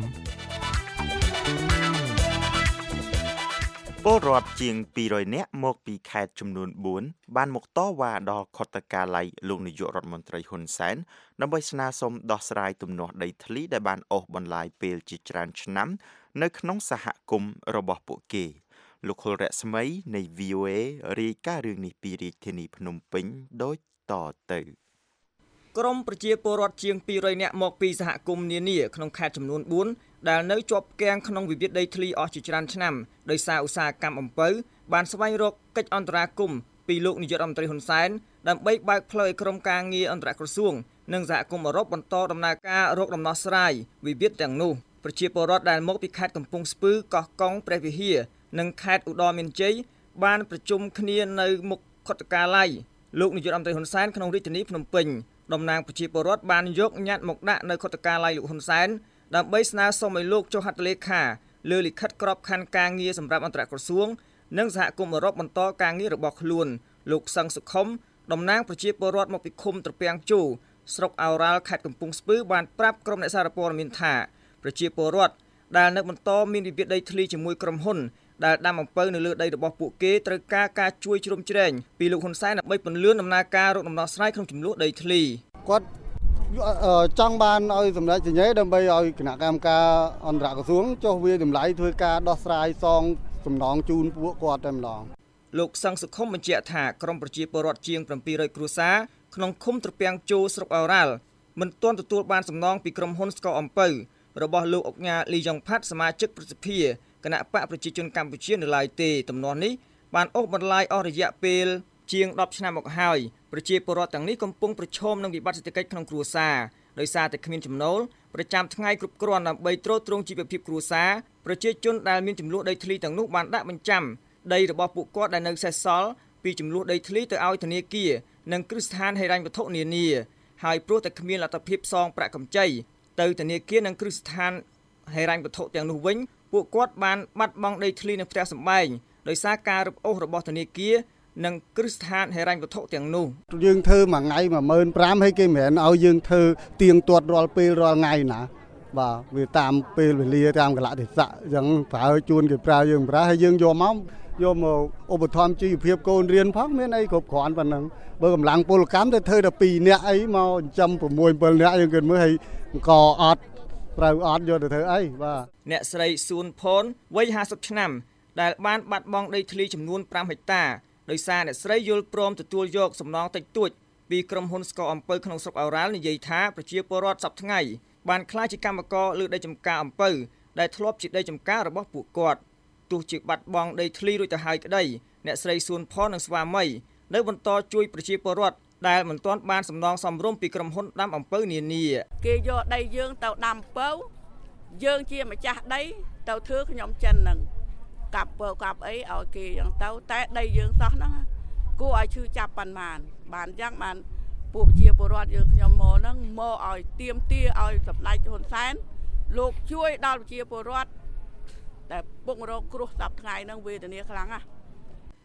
ពលរដ្ឋជាង200នាក់មកពីខេត្តចំនួន4បានមកតវ៉ាដល់ខុទ្ទកាល័យលោកនាយករដ្ឋមន្ត្រីហ៊ុនសែនដើម្បីស្នើសុំដោះស្រាយទំនាស់ដីធ្លីដែលបានអូសបន្លាយពេលជាច្រើនឆ្នាំនៅក្នុងសហគមន៍របស់ពួកគេលោកខុលរស្មីនៃ VOA រាយការណ៍រឿងនេះពីរាជធានីភ្នំពេញដូចតទៅក្រមប្រជាពលរដ្ឋជាង200នាក់មកពីសហគមន៍នានាក្នុងខេត្តចំនួន4ដែលនៅជាប់គាំងក្នុងវិវាទដីធ្លីអស់ជាច្រើនឆ្នាំដោយសារឧស្សាហកម្មអំពៅបានស្វែងរកកិច្ចអន្តរាគមន៍ពីលោកនាយករដ្ឋមន្ត្រីហ៊ុនសែនដើម្បីបើកផ្លូវឲ្យក្រុមការងារអន្តរក្រសួងនិងសហគមន៍អឺរ៉ុបបន្តដំណើរការរកដំណោះស្រាយវិវាទទាំងនោះប្រជាពលរដ្ឋដែលមកពីខេត្តកំពង់ស្ពឺកោះកុងព្រះវិហារនិងខេត្តឧត្តរមានជ័យបានប្រជុំគ្នានៅមុខខុទ្ទកាល័យលោកនាយករដ្ឋមន្ត្រីហ៊ុនសែនក្នុងរាជធានីភ្នំពេញតំណាងប្រជាពលរដ្ឋបានយកញត្តិមកដាក់នៅខុទ្ទកាល័យលោកហ៊ុនសែនដើម្បីស្នើសុំឲ្យលោកចុះហត្ថលេខាលើលិខិតក្របខ័ណ្ឌការងារសម្រាប់អន្តរក្រសួងនិងសហគមន៍អឺរ៉ុបបន្តការងាររបស់ខ្លួនលោកសឹងសុខុមតំណាងប្រជាពលរដ្ឋមកពីឃុំត្រពាំងជូស្រុកអូរ៉ាល់ខេត្តកំពង់ស្ពឺបានប្រាប់ក្រុមអ្នកសារព័ត៌មានថាប្រជាពលរដ្ឋដែលនៅបន្តមានវិវាទដីធ្លីជាមួយក្រុមហ៊ុនដែលដាំអំពៅនៅលើដីរបស់ពួកគេត្រូវការជួយជ្រោមជ្រែងពីលោកហ៊ុនសែនដើម្បីពន្លឿនដំណើរការរកដំណោះស្រាយក្នុងចំនួនដីធ្លីគាត់ចង់បានឲ្យសម្ដេចសញ្ញេដើម្បីឲ្យគណៈកម្មការអន្តរក្រសួងចុះវាតម្លៃធ្វើការដោះស្រាយសងសំណងជូនពួកគាត់តែម្ដងលោកសង្ឃសុខុមបញ្ជាក់ថាក្រមប្រជាពលរដ្ឋជាង700គ្រួសារក្នុងឃុំត្រពាំងជូស្រុកអូរ៉ាល់មិនទាន់ទទួលបានសំណងពីក្រុមហ៊ុនស្ករអំពៅរបស់លោកអុកញ៉ាលីយ៉ុងផាត់សមាជិកព្រឹទ្ធសភាគណៈបកប្រជាជនកម្ពុជានៅឡើយទេទំនាស់នេះបានអូសបន្លាយអស់រយៈពេលជាង10ឆ្នាំមកហើយប្រជាពលរដ្ឋទាំងនេះកំពុងប្រឈមនឹងវិបត្តិសេដ្ឋកិច្ចក្នុងគ្រួសារដោយសារតែគ្មានចំណូលប្រចាំថ្ងៃគ្រប់គ្រាន់ដើម្បីទ្រទ្រង់ជីវភាពគ្រួសារប្រជាជនដែលមានចំនួនដីធ្លីទាំងនោះបានដាក់បញ្ចាំដីរបស់ពួកគាត់ដែលនៅសេសសល់ពីចំនួនដីធ្លីទៅឲ្យធនាគារនិងគ្រឹះស្ថានហិរញ្ញវត្ថុនានាហើយព្រោះតែគ្មានលទ្ធភាពសងប្រាក់កម្ចីទៅធនាគារនិងគ្រឹះស្ថានហិរញ្ញវត្ថុទាំងនោះវិញពួកគាត់បានបាត់បង់ដីធ្លីនៅផ្ទះសម្បែងដោយសារការរឹបអូសរបស់ធនាគារនិងគ្រឹះស្ថានហិរញ្ញវត្ថុទាំងនោះយើងធ្វើមួយថ្ងៃ 15,000 ហើយគេមិនមែនឲ្យយើងធ្វើទៀងទាត់រាល់ពេលរាល់ថ្ងៃណាបាទវាតាមពេលវេលាតាមកលៈទេសៈអញ្ចឹងប្រើជួនគេប្រើយើងប្រើហើយយើងយកមកឧបត្ថម្ភជីវភាពកូនរៀនផងមានអីគ្រប់គ្រាន់ប៉ុណ្ណឹងបើកម្លាំងពលកម្មទៅធ្វើតែ2នាក់អីមកចិញ្ចឹម 6-7 នាក់យើងគិតមើលហើយអង្គអត់ត្រូវអត់យកទៅធ្វើអីបាទអ្នកស្រីសួនផនវ័យ50ឆ្នាំដែលបានបាត់បង់ដីធ្លីចំនួន5ហិកតាដោយសារអ្នកស្រីយល់ព្រមទទួលយកសំណងតិចតួចពីក្រុមហ៊ុនស្ករអំពៅក្នុងស្រុកអូរ៉ាល់និយាយថាប្រជាពលរដ្ឋសប្តាហ៍ថ្ងៃបានក្លាយជាកម្មករលើដីចម្ការអំពៅដែលធ្លាប់ជាដីចម្ការរបស់ពួកគាត់ទោះជាបាត់បង់ដីធ្លីរួចទៅហើយក្តីអ្នកស្រីសួនផននិងស្វាមីនៅបន្តជួយប្រជាពលរដ្ឋដែលមិនទាន់បានសំណងសមរម្យពីក្រុមហ៊ុនដាំអំពៅនានាគេយកដីយើងទៅដាំអំពៅយើងជាម្ចាស់ដីទៅធ្វើខ្ញុំចិននឹងកាប់ពើកាប់អីឲ្យគេយ៉ាងទៅតែដីយើងសោះហ្នឹងគួរឲ្យឈឺចាប់ប៉ុន្មានបានយ៉ាងបានពួកប្រជាពលរដ្ឋយើងខ្ញុំមកហ្នឹងមកឲ្យទៀមទាឲ្យសម្ដេចហ៊ុនសែនលោកជួយដល់ប្រជាពលរដ្ឋតែពុករងគ្រោះសប្តាហ៍ថ្ងៃហ្នឹងវេទនាខ្លាំងណាស់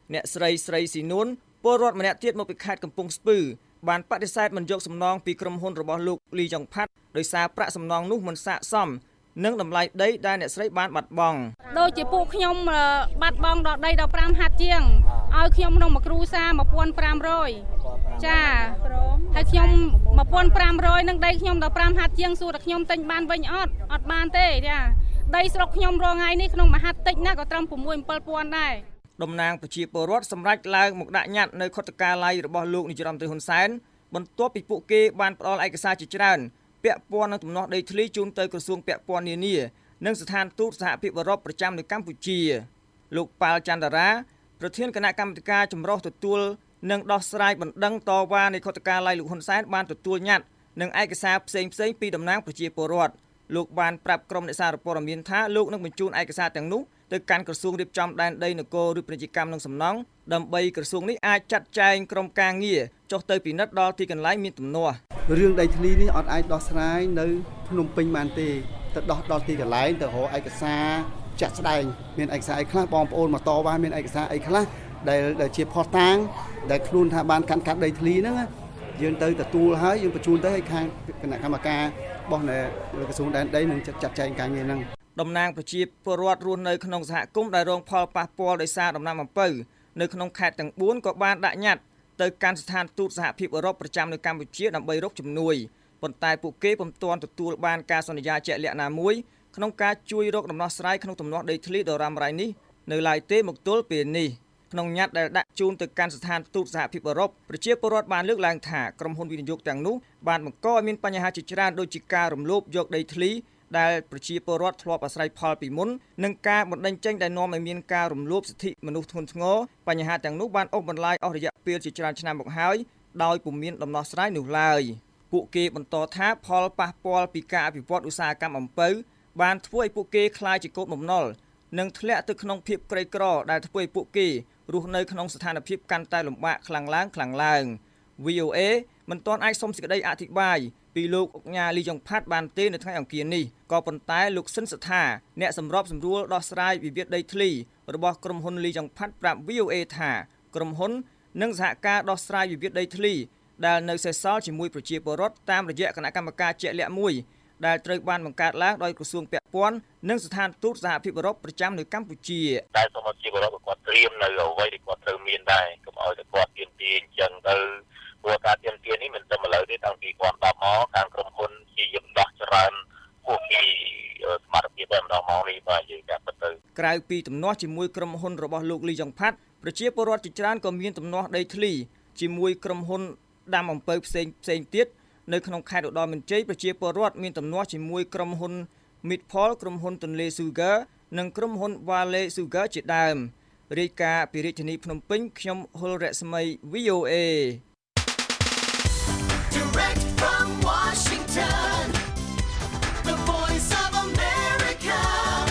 អ្នកស្រីស្រីស៊ីនួនពលរដ្ឋម្នាក់ទៀតមកពីខេត្តកំពង់ស្ពឺបានបដិសេធមិនយកសំណងពីក្រុមហ៊ុនរបស់លោកលីចុងផាត់ដោយសារប្រាក់សំណងនោះមិនស័ក្តិសមនឹងតម្លៃដីដែលអ្នកស្រីបានបាត់បង់ដូចជាពួកខ្ញុំបាត់បង់ដល់ដីដល់5ហាត់ជាងឲ្យខ្ញុំក្នុងមួយគ្រួសារ1500ចាហើយខ្ញុំ1500នឹងដីខ្ញុំដល់5ហាត់ជាងសួរតែខ្ញុំទិញបានវិញអត់បានទេចាដីស្រុកខ្ញុំរងថ្ងៃនេះក្នុងមួយហាត់តិចណាស់ក៏ត្រឹម6-7000ដែរតំណាងប្រជាពលរដ្ឋសម្រេចឡើងមកដាក់ញត្តិនៅខុទ្ទកាល័យរបស់លោកនាយរដ្ឋមន្ត្រីហ៊ុនសែនបន្ទាប់ពីពួកគេបានផ្ដល់ឯកសារជាច្រើនពាក់ព័ន្ធនឹងទំនាស់ដីធ្លីជូនទៅក្រសួងពាក់ព័ន្ធនានានិងស្ថានទូតសហភាពអឺរ៉ុបប្រចាំនៅកម្ពុជាលោកប៉ាល់ច័ន្ទរាប្រធានគណៈកម្មាធិការចម្រុះទទួលនិងដោះស្រាយបណ្ដឹងតវ៉ានៃខុទ្ទកាល័យលោកហ៊ុនសែនបានទទួលញត្តិនិងឯកសារផ្សេងៗពីតំណាងប្រជាពលរដ្ឋលោកបានប្រាប់ក្រុមអ្នកសារព័ត៌មានថាលោកនឹងបញ្ជូនឯកសារទាំងនោះទៅកាន់ក្រសួងរៀបចំដែនដីនគរឬពាណិជ្ជកម្មនិងសំណង់ដើម្បីក្រសួងនេះអាចចាត់ចែងក្រុមការងារចុះទៅពិនិត្យដល់ទីកន្លែងមានទំនាស់រឿងដីធ្លីនេះអត់អាចដោះស្រាយនៅភ្នំពេញបានទេទៅដោះដល់ទីកន្លែងទៅរកឯកសារចាក់ស្ដែងមានឯកសារអីខ្លះបងប្អូនមកតវ៉ាមានឯកសារអីខ្លះដែលជាផុសតាងដែលខ្លួនថាបានកាន់កាប់ដីធ្លីហ្នឹងយើងទៅទទួលហើយយើងបញ្ជូនទៅឲ្យខាងគណៈកម្មការរបស់ក្រសួងដែនដីនឹងចាត់ចែងការងារហ្នឹងតំណាងប្រជាពលរដ្ឋរស់នៅក្នុងសហគមន៍ដែលរងផលប៉ះពាល់ដោយសារដំណាំអំពៅនៅក្នុងខេត្តទាំង4ក៏បានដាក់ញត្តិទៅកាន់ស្ថានទូតសហភាពអឺរ៉ុបប្រចាំនៅកម្ពុជាដើម្បីរកជំនួយប៉ុន្តែពួកគេពុំទាន់ទទួលបានការសន្យាជាក់លាក់ណាមួយក្នុងការជួយរកដំណោះស្រាយក្នុងទំនាស់ដីធ្លីដ៏រ៉ាំរ៉ៃនេះនៅឡើយទេមកទល់ពេលនេះក្នុងញត្តិដែលដាក់ជូនទៅកាន់ស្ថានទូតសហភាពអឺរ៉ុបប្រជាពលរដ្ឋបានលើកឡើងថាក្រុមហ៊ុនវិនិយោគទាំងនោះបានបង្កឲ្យមានបញ្ហាជាច្រើនដូចជាការរំលោភយកដីធ្លីដែលប្រជាពលរដ្ឋធ្លាប់អាស្រ័យផលពីមុននិងការបណ្តេញចេញដែលនាំឲ្យមានការរំលោភសិទ្ធិមនុស្សធ្ងន់ធ្ងរបញ្ហាទាំងនោះបានអូសបន្លាយអស់រយៈពេលជាច្រើនឆ្នាំមកហើយដោយពុំមានដំណោះស្រាយនោះឡើយពួកគេបន្តថាផលប៉ះពាល់ពីការអភិវឌ្ឍឧស្សាហកម្មអំពៅបានធ្វើឲ្យពួកគេក្លាយជាកូនបំណុលនិងធ្លាក់ទៅក្នុងភាពក្រីក្រដែលធ្វើឲ្យពួកគេរស់នៅក្នុងស្ថានភាពកាន់តែលំបាកខ្លាំងឡើង VOA មិនទាន់អាចសុំសេចក្តីអធិប្បាយពីលោកអុកញ៉ាលីយ៉ុងផាត់បានទេនៅថ្ងៃអង្គារនេះក៏ប៉ុន្តែលោកស៊ិនសថាអ្នកសម្របសម្រួលដោះស្រាយវិវាទដីធ្លីរបស់ក្រុមហ៊ុនលីយ៉ុងផាត់ប្រាប់ VOA ថាក្រុមហ៊ុននឹងសហការដោះស្រាយវិវាទដីធ្លីដែលនៅសេសសល់ជាមួយប្រជាពលរដ្ឋតាមរយៈគណៈកម្មការជាក់លាក់មួយដែលត្រូវបានបង្កើតឡើងដោយក្រសួងពាក់ព័ន្ធនិងស្ថានទូតសហភាពអឺរ៉ុបប្រចាំនៅកម្ពុជាតែសូមឲ្យប្រជាពលរដ្ឋគាត់ត្រៀមនៅអ្វីដែលគាត់ត្រូវមានដែរកុំឲ្យតែគាត់ទៀមទាអញ្ចឹងទៅព្រោះការទៀមទានេះមិនត្រឹមឥឡូវទេតាំងពី2010មកខាងក្រុមហ៊ុនជាយមដោះច្រើនពួកពីសមត្ថភាពតែម្ដងមកនេះបាទយើងតែពិតទៅក្រៅពីទំនាស់ជាមួយក្រុមហ៊ុនរបស់លោកលីយ៉ុងផាត់ប្រជាពលរដ្ឋជាច្រើនក៏មានទំនាស់ដីធ្លីជាមួយក្រុមហ៊ុនដាំអំពៅផ្សេងទៀតនៅក្នុងខេត្តឧត្តរមានជ័យប្រជាពលរដ្ឋមានទំនាស់ជាមួយក្រុមហ៊ុន Midpol ក្រុមហ៊ុនទន្លេ Sugar និងក្រុមហ៊ុន Vale Sugar ជាដើមរាយការណ៍ពីរាជធានីភ្នំពេញខ្ញុំហុលរស្មី VOA Direct from Washington The Voice of America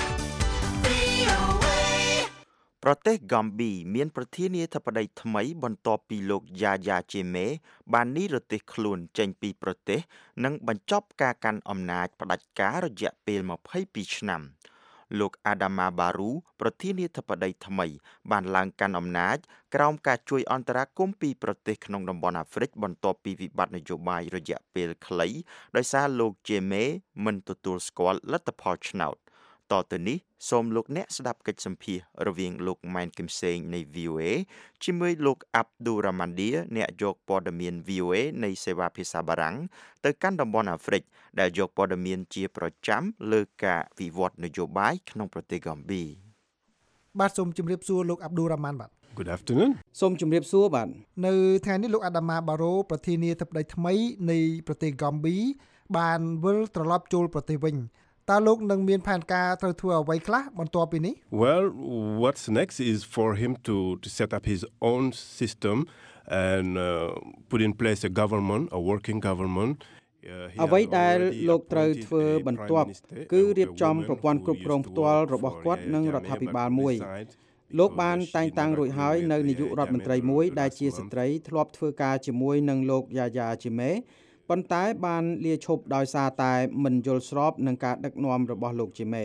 VOA ប្រទេសហ្គាំប៊ីមានប្រធានាធិបតីថ្មីបន្ទាប់ពីលោកយ៉ាយ៉ាជេមេបាននិរទេសខ្លួនចេញពីប្រទេសនិងបញ្ចប់ការកាន់អំណាចផ្ដាច់ការរយៈពេល22ឆ្នាំលោកអាដាម៉ាបារូប្រធានាធិបតីថ្មីបានឡើងកាន់អំណាចក្រោមការជួយអន្តរាគមន៍ពីប្រទេសក្នុងតំបន់អាហ្វ្រិកបន្ទាប់ពីវិបត្តិនយោបាយរយៈពេលខ្លីដោយសារលោកជេមេមិនទទួលស្គាល់លទ្ធផលឆ្នោតតទៅនេះសូមលោកអ្នកស្ដាប់កិច្ចសម្ភាសន៍រវាងលោកម៉ែនគឹមសេងនៃ VOA ជាមួយលោកអាប់ឌូរ៉ាម៉ាន់ឌៀអ្នកយកព័ត៌មាន VOA នៃសេវាភាសាបារាំងទៅកាន់តំបន់អាហ្វ្រិកដែលយកព័ត៌មានជាប្រចាំលើការវិវត្តនយោបាយក្នុងប្រទេសហ្គាំប៊ីបាទសូមជម្រាបសួរលោកអាប់ឌូរ៉ាម៉ាន់បាទ Good afternoon សូមជម្រាបសួរបាទនៅថ្ងៃនេះលោកអាដាម៉ាបារ៉ូប្រធានាធិបតីថ្មីនៃប្រទេសហ្គាំប៊ីបានវិលត្រឡប់ចូលប្រទេសវិញតើលោកនឹងមានផែនការត្រូវធ្វើអ្វីខ្លះបន្ទាប់ពីនេះ Well, what's next is for him to set up his own system and put in place a government, a working government. អ្វីដែលលោកត្រូវធ្វើបន្ទាប់គឺរៀបចំប្រព័ន្ធគ្រប់គ្រងផ្ទាល់របស់គាត់និងរដ្ឋាភិបាលមួយលោកបានតែងតាំងរួចហើយនៅនាយករដ្ឋមន្ត្រីមួយដែលជាស្ត្រីធ្លាប់ធ្វើការជាមួយនឹងលោកយ៉ាយ៉ាជីមេប៉ុន្តែបានលាឈប់ដោយសារតែមិនយល់ស្របនឹងការដឹកនាំរបស់លោកជីមេ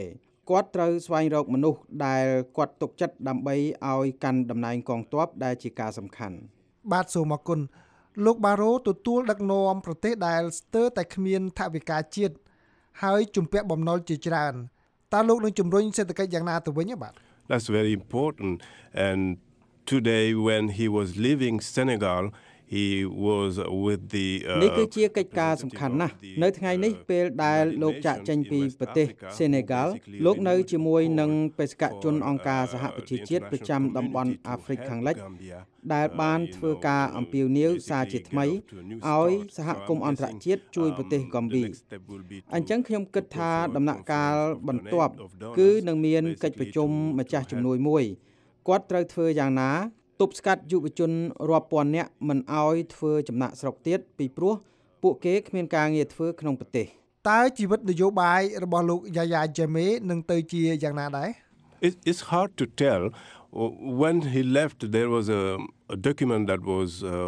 គាត់ត្រូវស្វែងរកមនុស្សដែលគាត់ទុកចិត្តដើម្បីឲ្យកាន់តំណែងកងទ័ពដែលជាការសំខាន់បាទសូមអរគុណលោកបារ៉ូទទួលដឹកនាំប្រទេសដែលស្ទើរតែគ្មានថវិកាជាតិហើយជំពាក់បំណុលជាច្រើនតើលោកនឹងជំរុញសេដ្ឋកិច្ចយ៉ាងណាទៅវិញបាទ That's very important and today when he was leaving Senegal he was with the នេះគឺជាកិច្ចការសំខាន់ណាស់នៅថ្ងៃនេះពេលដែលលោកចាក់ចេញពីប្រទេសសេនេហ្កាល់លោកនៅជាមួយនឹងបេសកជនអង្គការសហប្រជាជាតិប្រចាំតំបន់អាហ្វ្រិកខាងលិចដែលបានធ្វើការអំពាវនាវសារជាថ្មីឲ្យសហគមន៍អន្តរជាតិជួយប្រទេសហ្គមប៊ីអញ្ចឹងខ្ញុំគិតថាដំណាក់កាលបន្ទាប់គឺនឹងមានកិច្ចប្រជុំម្ចាស់ជំនួយមួយគាត់ត្រូវធ្វើយ៉ាងណាទប់ស្កាត់យុវជនរាប់ពាន់នាក់មិនឲ្យធ្វើចំណាក់ស្រុកទៀតពីព្រោះពួកគេគ្មានការងារធ្វើក្នុងប្រទេសតើជីវិតនយោបាយរបស់លោកយ៉ាយ៉ាជេមេនឹងទៅជាយ៉ាងណាដែរ It's hard to tell when he left there was a document that was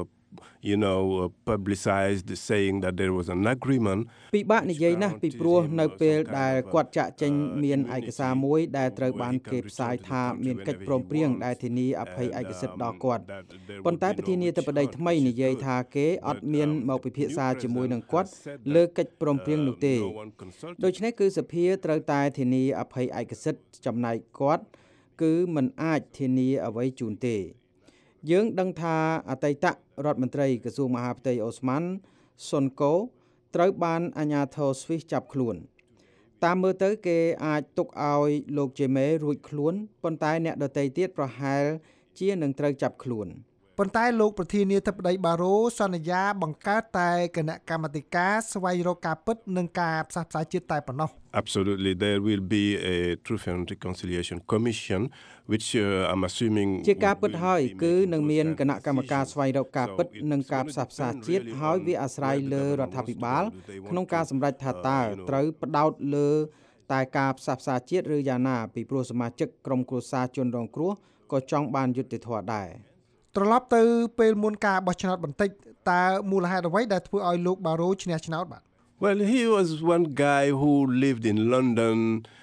publicized saying that there was an agreement ពិបាកនិយាយណាស់ពីព្រោះនៅពេលដែលគាត់ចាក់ចេញមានឯកសារមួយដែលត្រូវបានគេផ្សាយថាមានកិច្ចព្រមព្រៀងដែលធានាអភ័យឯកសិទ្ធិដល់គាត់ប៉ុន្តែប្រធានាធិបតីថ្មីនិយាយថាគេអត់មានមកពិភាក្សាជាមួយនឹងគាត់លើកិច្ចព្រមព្រៀងនោះទេដូច្នេះគឺសភាត្រូវតែធានាអភ័យឯកសិទ្ធិចំណែកគាត់គឺមិនអាចធានាអ្វីជូនទេយើងដឹងថាអតីតរដ្ឋមន្ត្រីក្រសួងមហាផ្ទៃអូស្ម៉ាន់សុនកូត្រូវបានអាជ្ញាធរស្វីសចាប់ខ្លួនតាមមើលទៅគេអាចទុកឲ្យលោកជេមេរួចខ្លួនប៉ុន្តែអ្នកដទៃទៀតប្រហែលជានឹងត្រូវចាប់ខ្លួនប៉ុន្តែលោកប្រធានាធិបតីបារ៉ូសន្យាបង្កើតតែគណៈកម្មាធិការស្វែងរកការពិតនិងការផ្សះផ្សាជាតិតែប៉ុណ្ណោះ Absolutely there will be a Truth and Reconciliation Commission which I'm assuming ជាការពិតហើយគឺនឹងមានគណៈកម្មការស្វែងរកការពិតនិងការផ្សះផ្សាជាតិហើយវាអាស្រ័យលើរដ្ឋាភិបាលក្នុងការសម្រេចថាតើត្រូវផ្ដោតលើតែការផ្សះផ្សាជាតិឬយ៉ាងណាពីព្រោះសមាជិកក្រុមគ្រួសារជនរងគ្រោះក៏ចង់បានយុត្តិធម៌ដែរត្រឡប់ទៅពេលមុនការបោះឆ្នោតបន្តិចតើមូលហេតុអ្វីដែលធ្វើឲ្យលោកបារ៉ូឈ្នះឆ្នោតបាទ Well he was one guy who lived in London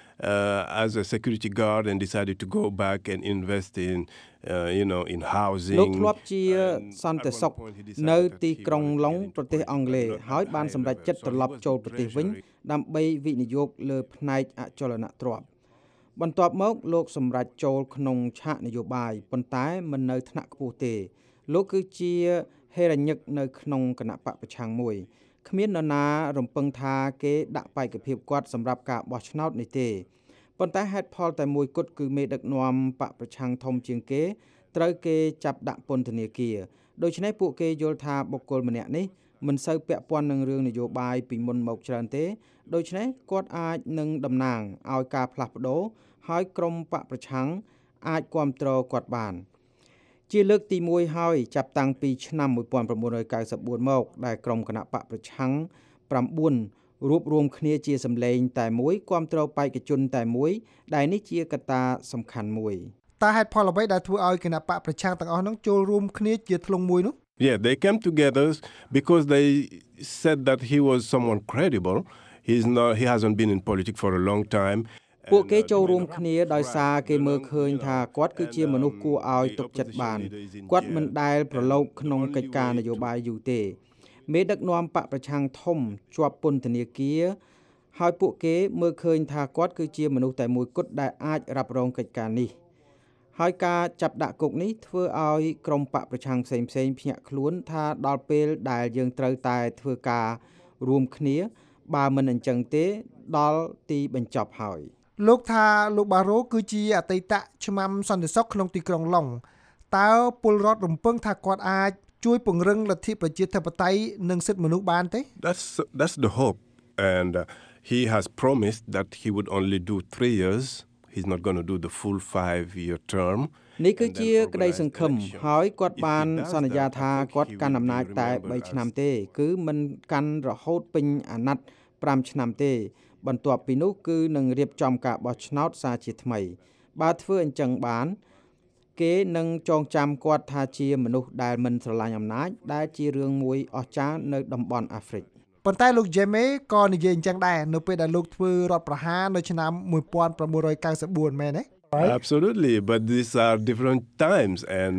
as a security guard and decided to go back and invest in in housing លោកធ្លាប់ជាសន្តិសុខនៅទីក្រុងឡុងប្រទេសអង់គ្លេសហើយបានសម្រេចចិត្តត្រឡប់ចូលប្រទេសវិញដើម្បីវិនិយោគលើផ្នែកអចលនទ្រព្យបន្ទាប់មកលោកសម្រេចចូលក្នុងឆាកនយោបាយប៉ុន្តែមិននៅថ្នាក់ខ្ពស់ទេលោកគឺជាហេរញ្ញិកនៅក្នុងគណៈបកប្រឆាំងមួយគ្មាននរណារំពឹងថាគេដាក់បេក្ខភាពគាត់សម្រាប់ការបោះឆ្នោតនេះទេប៉ុន្តែហេតុផលតែមួយគត់គឺមេដឹកនាំបកប្រឆាំងធំជាងគេត្រូវគេចាប់ដាក់ពន្ធនាគារដូច្នេះពួកគេយល់ថាបុគ្គលម្នាក់នេះមិនសូវពាក់ព័ន្ធនឹងរឿងនយោបាយពីមុនមកច្រើនទេដូច្នេះគាត់អាចនឹងតំណាងឲ្យការផ្លាស់ប្ដូរហើយក្រុមបកប្រឆាំងអាចគ្រប់គ្រងគាត់បានជាលើកទី1ហើយចាប់តាំងពីឆ្នាំ1994មកដែលក្រុមគណៈបកប្រឆាំង9រួបរวมគ្នាជាសម្លេងតែមួយគ្រប់គ្រងបេក្ខជនតែមួយដែលនេះជាកត្តាសំខាន់មួយតើហេតុផលអ្វីដែលធ្វើឲ្យគណៈបកប្រឆាំងទាំងអស់នោះចូលរួមគ្នាជាធ្លុងមួយនោះ Yeah they came together because they said that he was someone credible he hasn't been in politics for a long time ពួកគេចូលរួមគ្នាដោយសារគេមើលឃើញថាគាត់គឺជាមនុស្សគួរឲ្យទុកចិត្តបានគាត់មិនដែលប្រឡូកក្នុងកិច្ចការនយោបាយយូរទេមេដឹកនាំបកប្រឆាំងធំជាប់ពន្ធនាគារហើយពួកគេមើលឃើញថាគាត់គឺជាមនុស្សតែមួយគត់ដែលអាចរ៉ាប់រងកិច្ចការនេះហើយការចាប់ដាក់គុកនេះធ្វើឲ្យក្រុមបកប្រឆាំងផ្សេងៗភ្ញាក់ខ្លួនថាដល់ពេលដែលយើងត្រូវតែធ្វើការរួមគ្នាបើមិនអញ្ចឹងទេដល់ទីបញ្ចប់ហើយលោកថាលោកបារ៉ូគឺជាអតីតឆ្មាំសន្តិសុខក្នុងទីក្រុងឡុងតើពលរដ្ឋរំពឹងថាគាត់អាចជួយពង្រឹងលទ្ធិប្រជាធិបតេយ្យនិងសិទ្ធិមនុស្សបានទេ That's the hope and he has promised that he would only do 3 years he's not going to do the full 5-year term នេះគឺជាក្តីសង្ឃឹមហើយគាត់បានសន្យាថាគាត់កាន់អំណាចតែ3ឆ្នាំទេគឺមិនកាន់រហូតពេញអាណត្តិ5ឆ្នាំទេបន្ទាប់ពីនោះគឺនឹងរៀបចំការបោះឆ្នោតសារជាថ្មីបើធ្វើអញ្ចឹងបានគេនឹងចងចាំគាត់ថាជាមនុស្សដែលមិនស្រឡាញ់អំណាចដែលជារឿងមួយអស្ចារ្យនៅតំបន់អាហ្វ្រិកប៉ុន្តែលោក Jammeh ក៏និយាយអញ្ចឹងដែរនៅពេលដែលលោកធ្វើរដ្ឋប្រហារនៅឆ្នាំ1994មែនទេ Absolutely, but these are different times, and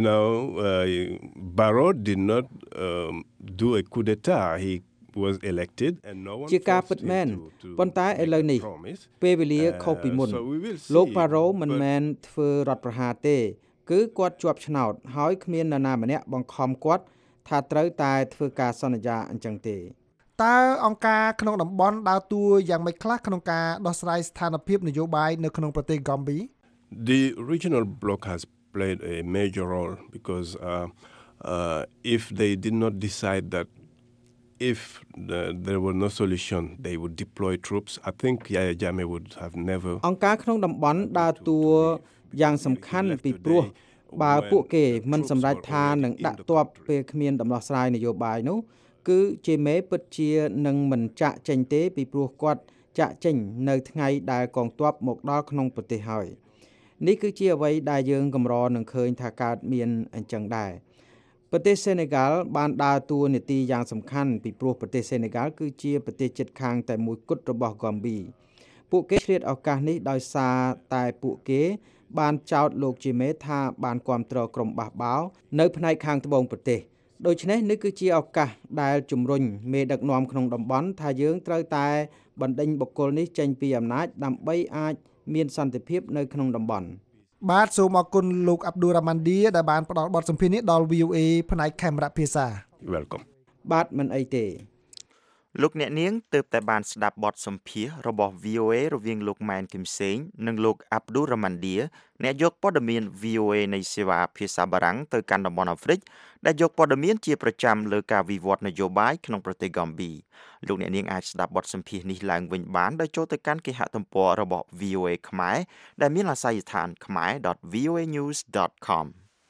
Barrow did not do a coup d'état. He was elected, and no one ជាការពិតមែនប៉ុន្តែឥឡូវនេះពេលវេលាខុសពីមុនលោក Barrow មិនមែនធ្វើរដ្ឋប្រហារទេគឺគាត់ជាប់ឆ្នោតហើយគ្មាននរណាម្នាក់បង្ខំគាត់ថាត្រូវតែធ្វើការសន្យាអញ្ចឹងទេតើអង្គការក្នុងតំបន់ដើរតួយ៉ាងម៉េចខ្លះក្នុងការដោះស្រាយស្ថានភាពនយោបាយនៅក្នុងប្រទេស Gambia The regional bloc has played a major role because if they did not decide that if there were no solution they would deploy troops I think Yahya Jammeh would have never អង្គការក្នុងតំបន់ដើរតួយ៉ាងសំខាន់ពីព្រោះបើពួកគេមិនសម្រេចថានឹងដាក់ទ័ពពេលគ្មានដំណោះស្រាយនយោបាយនោះគឺជាមេពិតជានឹងមិនចាក់ចេញទេពីព្រោះគាត់ចាក់ចេញនៅថ្ងៃដែលកងទ័ពមកដល់ក្នុងប្រទេសហើយនេះគឺជាអ្វីដែលយើងកម្រនឹងឃើញថាកើតមានអញ្ចឹងដែរប្រទេសសេនេហ្គាល់បានដើរតួនាទីយ៉ាងសំខាន់ពីព្រោះប្រទេសសេនេហ្គាល់គឺជាប្រទេសជិតខាងតែមួយគត់របស់ហ្គាំប៊ីពួកគេឆ្លៀតឱកាសនេះដោយសារតែពួកគេបានចោទលោកជាមេថាបានគាំទ្រក្រុមបះបោរនៅផ្នែកខាងត្បូងប្រទេសដូច្នេះនេះគឺជាឱកាសដែលជំរុញមេដឹកនាំក្នុងតំបន់ថាយើងត្រូវតែបណ្ដេញបុគ្គលនេះចេញពីអំណាចដើម្បីអាចមានសន្តិភាពនៅក្នុងតំបន់បាទសូមអរគុណលោកអាប់ឌូរ៉ាម៉ាន់ឌីដែលបានផ្ដល់បទសម្ភាសន៍នេះដល់ VOA ផ្នែកខេមរៈភាសា Welcome បាទមិនអីទេលោកអ្នកនាងទើបតែបានស្ដាប់បទសម្ភាសន៍របស់ VOA រវាងលោកម៉ែនគឹមសេងនិងលោកអាប់ឌូរ៉ាម៉ាន់ឌីអ្នកយកព័ត៌មាន VOA នៃសេវាភាសាបារាំងទៅកាន់តំបន់អាហ្វ្រិកដែលយកព័ត៌មានជាប្រចាំលើការវិវត្តនយោបាយក្នុងប្រទេសហ្គាំប៊ីលោកអ្នកនាងអាចស្ដាប់បទសម្ភាសន៍នេះឡើងវិញបានដោយចូលទៅកាន់គេហទំព័ររបស់ VOA ខ្មែរដែលមានអាសយដ្ឋានkhmer.voanews.com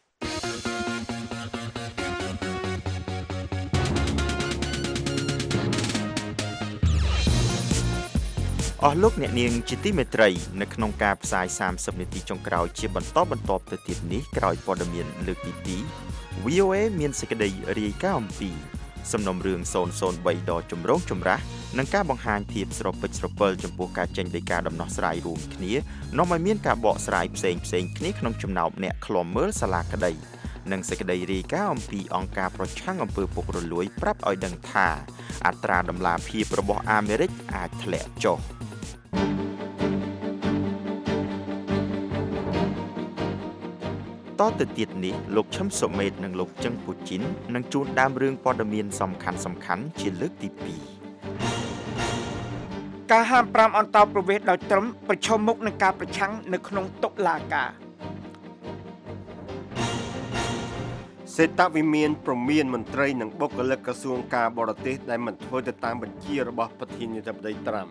អស់លោកអ្នកនាងជាទីមេត្រីនៅក្នុងការផ្សាយ30នាទីចុងក្រោយជាបន្តទៅទៀតនេះក្រោយព័ត៌មានលើកទី2 VOA មានសេចក្តីរាយការណ៍អំពីសំណុំរឿង003ដ៏ចម្រូងចម្រាសនិងការបង្ហាញភាពស្រពិចស្រពិលចំពោះការចេញដីកាដំណោះស្រាយរួមគ្នានាំឲ្យមានការបកស្រាយផ្សេងគ្នាក្នុងចំណោមអ្នកឃ្លាំមើលសាលាក្តីនិងសេចក្តីរាយការណ៍អំពីអង្គការប្រឆាំងអំពើពុករលួយប្រាប់ឲ្យដឹងថាអត្រាតម្លាភាពរបស់អាមេរិកអាចធ្លាក់ចុះតទៅទៀតនេះលោកឈឹមសុមេតនិងលោកចឹងពូជីននឹងជួនដើមរឿងព័ត៌មានសំខាន់ជាលើកទី2 ការហាម5អន្តោប្រវេសន៍ដោយត្រឹមប្រឈមមុខនឹងការប្រឆាំងនៅក្នុងតុលាការសេតវិមានព្រមានមន្ត្រីនិងបុគ្គលិកក្រសួងការបរទេសដែលមិនធ្វើទៅតាមបញ្ជារបស់ប្រធានាធិបតីត្រាំ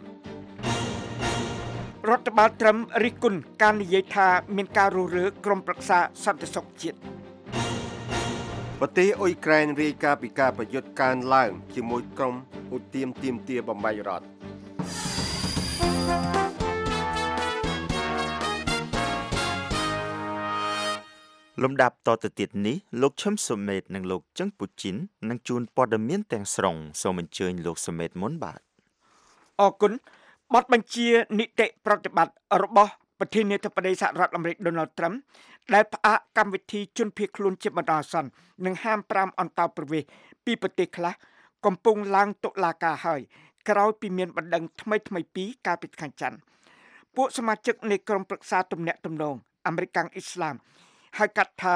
រដ្ឋបាលត្រឹមរិះគន់ការនិយាយថាមានការរុះរើក្រុមប្រឹក្សាសន្តិសុខជាតិប្រទេសអ៊ុយក្រែនរាយការណ៍ពីការប្រយុទ្ធកើនឡើងជាមួយក្រុមឧទាមទាបំបីរដ្ឋលំដាប់តទៅទៀតនេះលោកឈឹមសុមេតនិងលោកចឹងពូជីននឹងជួនព័ត៌មានទាំងស្រុងសូមអញ្ជើញលោកសុមេតមុនបាទអរគុណបទបញ្ជានីតិប្រតិបត្តិរបស់ប្រធានាធិបតីសហរដ្ឋអាមេរិក Donald Trump ដែលផ្អាកកម្មវិធីជនភៀសខ្លួនជាបណ្ដោះអាសន្ននិងហាម5អន្តោប្រវេសន៍ពីប្រទេសខ្លះកំពុងឡើងតុលាការហើយក្រោយពីមានបណ្ដឹងថ្មីពីកាលពីថ្ងៃច័ន្ទពួកសមាជិកនៃក្រុមប្រឹក្សាទំនាក់ទំនងអាមេរិកអ៊ីស្លាមហៅកាត់ថា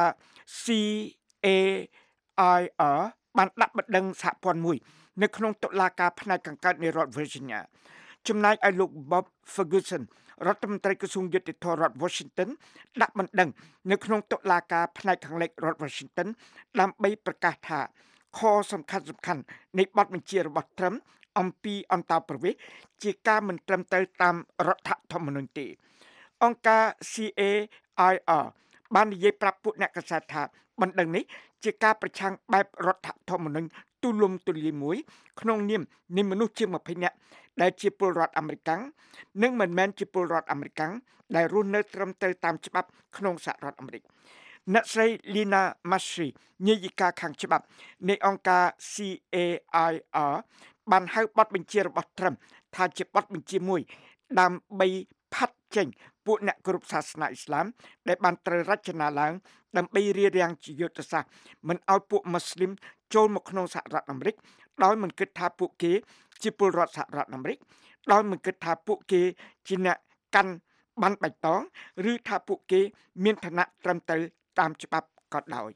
CAIR បានដាក់បណ្ដឹងសហព័ន្ធមួយនៅក្នុងតុលាការផ្នែកខាងកើតនៃរដ្ឋ Virginia ចំណែកឲ្យលោក Bob Ferguson រដ្ឋមន្ត្រីក្រសួងយុតិធម៌រដ្ឋ Washington ដាក់បណ្ដឹងនៅក្នុងតុលាការផ្នែកខាងលិចរដ្ឋ Washington ដើម្បីប្រកាសថាខសំខាន់នៃបទបញ្ជារបស់ Trump អំពីអន្តោប្រវេសន៍ជាការមិនត្រឹមត្រូវតាមរដ្ឋធម្មនុញ្ញទេអង្គការ CAIR បាននិយាយប្រាប់ពួកអ្នកកាសែតថាបណ្ដឹងនេះជាការប្រឆាំងបែបរដ្ឋធម្មនុញ្ញទូលំទូលាយមួយក្នុងនាមនៃមនុស្សជាង20នាក់ដែលជាពលរដ្ឋអាមេរិកនិងមិនមែនជាពលរដ្ឋអាមេរិកដែលរស់នៅត្រឹមត្រូវតាមច្បាប់ក្នុងសហរដ្ឋអាមេរិកអ្នកស្រី Lina Mashri នាយិកាខាងច្បាប់នៃអង្គការ CAIR បានហៅបទបញ្ជារបស់ត្រឹមថាជាបទបញ្ជាមួយដើម្បីផាត់ចេញពួកអ្នកគោរពសាសនាអ៊ីស្លាមដែលបានត្រូវរចនាឡើងដើម្បីរារាំងជាយុទ្ធសាស្ត្រមិនឲ្យពួកមូស្លីមចូលមកក្នុងសហរដ្ឋអាមេរិកដោយមិនគិតថាពួកគេជាពលរដ្ឋសហរដ្ឋអាមេរិកដោយមិនគិតថាពួកគេជាអ្នកកាន់ប័ណ្ណបៃតងឬថាពួកគេមានឋានៈត្រឹមត្រូវតាមច្បាប់ក៏ដោយ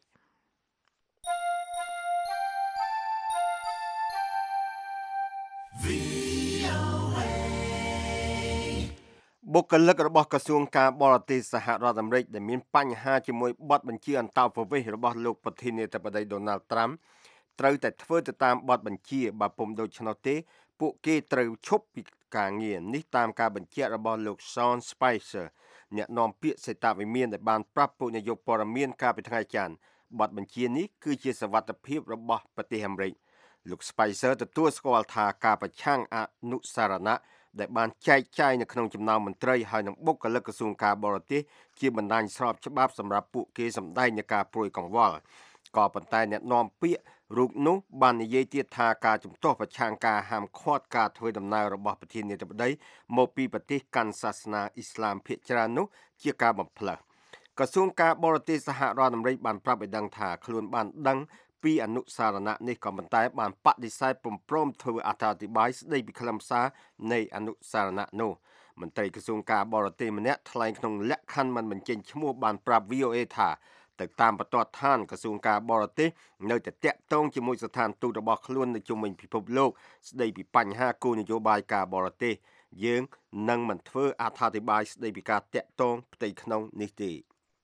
បុគ្គលិករបស់ក្រសួងការបរទេសសហរដ្ឋអាមេរិកដែលមានបញ្ហាជាមួយបទបញ្ជាអន្តោប្រវេសន៍របស់លោកប្រធានាធិបតី Donald Trump ត្រូវតែធ្វើទៅតាមបទបញ្ជាបើពុំដូច្នោះទេពួកគេត្រូវឈប់ពីការងារនេះតាមការបញ្ជាក់របស់លោក Sean Spicer អ្នកនាំពាក្យសេតាវិមានដែលបានប្រាប់ពួកនាយកព័ត៌មានកាលពីថ្ងៃច័ន្ទបទបញ្ជានេះគឺជាសវត្ថិភាពរបស់ប្រទេសអាមេរិកលោក Spicer ទទួលស្គាល់ថាការប្រឆាំងអនុសារណៈដែលបានចែកចាយនៅក្នុងចំណោមមន្ត្រីហើយនឹងបុគ្គលិកក្រសួងការបរទេសជាបណ្ដាញស្របច្បាប់សម្រាប់ពួកគេសម្ដែងនៃការព្រួយកង្វល់ក៏ប៉ុន្តែអ្នកនាំពាក្យរូបនោះបាននិយាយទៀតថាការជំទាស់ប្រឆាំងការហាមឃាត់ការធ្វើដំណើររបស់ប្រធានាធិបតីមកពីប្រទេសកាន់សាសនាអ៊ីស្លាមភាគច្រើននោះជាការបំផ្លើសក្រសួងការបរទេសសហរដ្ឋអាមេរិកបានប្រាប់ឲ្យដឹងថាខ្លួនបានដឹងពីអនុសារណៈនេះក៏ប៉ុន្តែបានបដិសេធពុំព្រមធ្វើអត្ថាធិប្បាយស្ដីពីខ្លឹមសារនៃអនុសារណៈនោះមន្ត្រីក្រសួងការបរទេសម្នាក់ថ្លែងក្នុងលក្ខខណ្ឌមិនបញ្ចេញឈ្មោះបានប្រាប់ VOA ថាទៅតាមបន្ទាត់ឋានក្រសួងការបរទេសនៅតែតាក់ទងជាមួយស្ថានទូតរបស់ខ្លួននៅជុំវិញពិភពលោកស្ដីពីបញ្ហាគោលនយោបាយការបរទេសយើងនឹងមិនធ្វើអត្ថាធិប្បាយស្ដីពីការតាក់ទងផ្ទៃក្នុងនេះទេ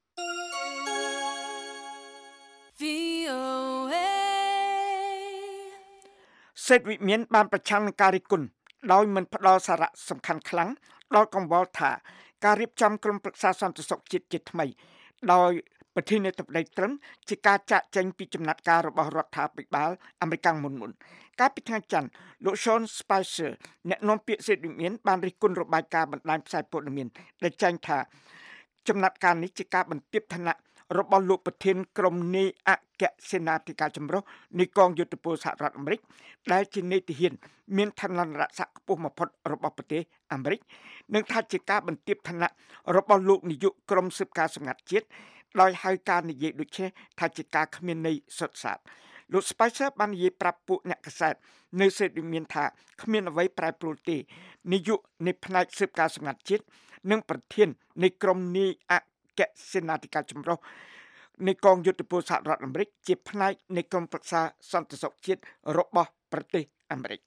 សេតវិមានបានប្រឆាំងនឹងការរិះគន់ដោយមិនផ្ដល់សារៈសំខាន់ខ្លាំងដល់កង្វល់ថាការរៀបចំក្រុមប្រឹក្សាសន្តិសុខជាតិជាថ្មីដោយប្រធានាធិបតីត្រឹមជាការចាក់ចែងពីចំណាត់ការរបស់រដ្ឋាភិបាលអាមេរិកមុនកាលពីថ្ងៃច័ន្ទលោក Sean Spicer អ្នកនាំពាក្យសេតវិមានបានរិះគន់របាយការណ៍បណ្ដាញផ្សាយព័ត៌មានដែលចែងថាចំណាត់ការនេះជាការបន្ទាបឋានៈរបស់លោកប្រធានក្រុមនាយអគ្គសេនាធិការចម្រុះនៃកងយុទ្ធពលសហរដ្ឋអាមេរិកដែលជានាយទាហានមានឋានៈរក្សាខ្ពស់បំផុតរបស់ប្រទេសអាមេរិកនិងថាជាការបន្ទាបឋានៈរបស់លោកនាយកក្រុមស៊ើបការសម្ងាត់ជាតិដោយហៅការនិយាយដូចនេះថាជាការគ្មានន័យសុទ្ធសាធលោក Spicer បាននិយាយប្រាប់ពួកអ្នកកាសែតនៅសេតវិមានថាគ្មានអ្វីប្រែប្រួលទេនាយកនៃផ្នែកស៊ើបការសម្ងាត់ជាតិនិងប្រធាននៃក្រុមនាយអគ្គសេនាធិការចម្រុះនៃកងយុទ្ធពលសហរដ្ឋអាមេរិកជាផ្នែកនៃក្រុមប្រឹក្សាសន្តិសុខជាតិរបស់ប្រទេសអាមេរិក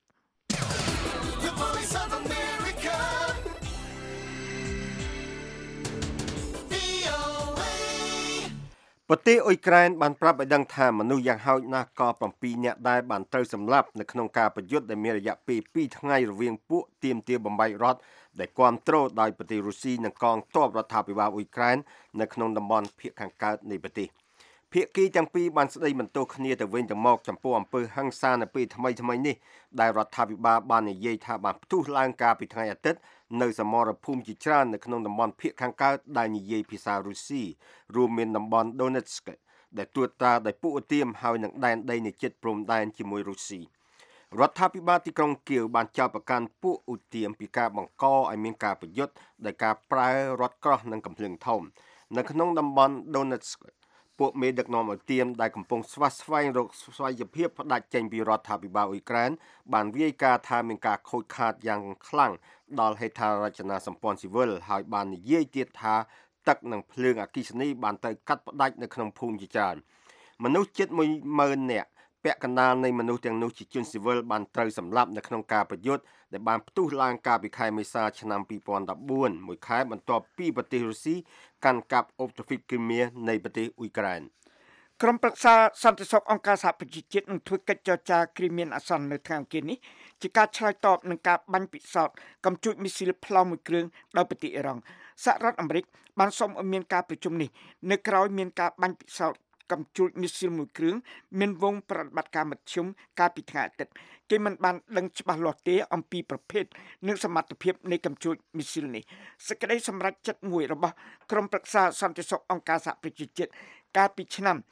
ប្រទេសអ៊ុយក្រែនបានប្រាប់ឲ្យដឹងថាមនុស្សយ៉ាងហោចណាស់ក៏7នាក់ដែរបានត្រូវសម្លាប់នៅក្នុងការប្រយុទ្ធដែលមានរយៈពេល2ថ្ងៃរវាងពួកទាមទារបំបីរដ្ឋដែលគ្រប់គ្រងដោយប្រទេសរុស្ស៊ីនិងកងទ័ពរដ្ឋាភិបាលអ៊ុយក្រែននៅក្នុងតំបន់ភាគខាងកើតនៃប្រទេសភាគីទាំងពីរបានស្ដីបន្ទោសគ្នាទៅវិញទៅមកចំពោះអំពើហិង្សានៅពេលថ្មីនេះដែលរដ្ឋាភិបាលបាននិយាយថាបានផ្ទុះឡើងកាលពីថ្ងៃអាទិត្យនៅសមរភូមិជាច្រើននៅក្នុងតំបន់ភាគខាងកើតដែលនិយាយភាសារុស្ស៊ីរួមមានតំបន់ Donetsk ដែលត្រួតត្រាដោយពួកឧទាមហើយនឹងដែនដីនៃជិតព្រំដែនជាមួយរុស្ស៊ីរដ្ឋាភិបាលទីក្រុងគៀវបានចោទប្រកាន់ពួកឧទាមពីការបង្កឲ្យមានការប្រយុទ្ធដោយការប្រើរថក្រោះនិងកាំភ្លើងធំនៅក្នុងតំបន់ Donetskពួកមេដឹកនាំឧទាមដែលកំពុងស្វះស្វែងរកស្វ័យភាពផ្ដាច់ចេញពីរដ្ឋាភិបាលអ៊ុយក្រែនបានវាយការណ៍ថាមានការខូចខាតយ៉ាងខ្លាំងដល់ហេដ្ឋារចនាសម្ព័ន្ធស៊ីវិលហើយបាននិយាយទៀតថាទឹកនិងភ្លើងអគ្គិសនីបានទៅកាត់ផ្ដាច់នៅក្នុងភូមិជាច្រើនមនុស្សជិត 100,000 នាក់ពាក់កណ្ដាលនៃមនុស្សទាំងនោះជាជនស៊ីវិលបានត្រូវសម្លាប់នៅក្នុងការប្រយុទ្ធដែលបានផ្ទុះឡើងកាលពីខែមេសាឆ្នាំ2014មួយខែបន្ទាប់ពីប្រទេសរុស្ស៊ីកាន់កាប់អូបទ្វីបគ្រីមៀនៃប្រទេសអ៊ុយក្រែនក្រុមប្រឹក្សាសន្តិសុខអង្គការសហប្រជាជាតិនឹងធ្វើកិច្ចចរចាគ្រីមៀអាសន្ននៅថ្ងៃអង្គារនេះជាការឆ្លើយតបនឹងការបាញ់ពិសោធន៍កំជួចមីស៊ីលផ្លោមមួយគ្រឿងដោយប្រទេសអ៊ីរ៉ង់សហរដ្ឋអាមេរិកបានសូមឲ្យមានការប្រជុំនេះនៅក្រៅមានការបាញ់ពិសោធន៍កំជួចមីស៊ីលមួយគ្រឿងមានវងប្រតិបត្តិការមធ្យមកាលពីថ្ងៃអាទិត្យគេមិនបានដឹងច្បាស់លាស់ទេអំពីប្រភេទនិងសមត្ថភាពនៃកំជួចមីស៊ីលនេះសេចក្តីសម្រេចចិត្តមួយរបស់ក្រុមប្រឹក្សាសន្តិសុខអង្គការសហប្រជាជាតិកាលពីឆ្នាំ2014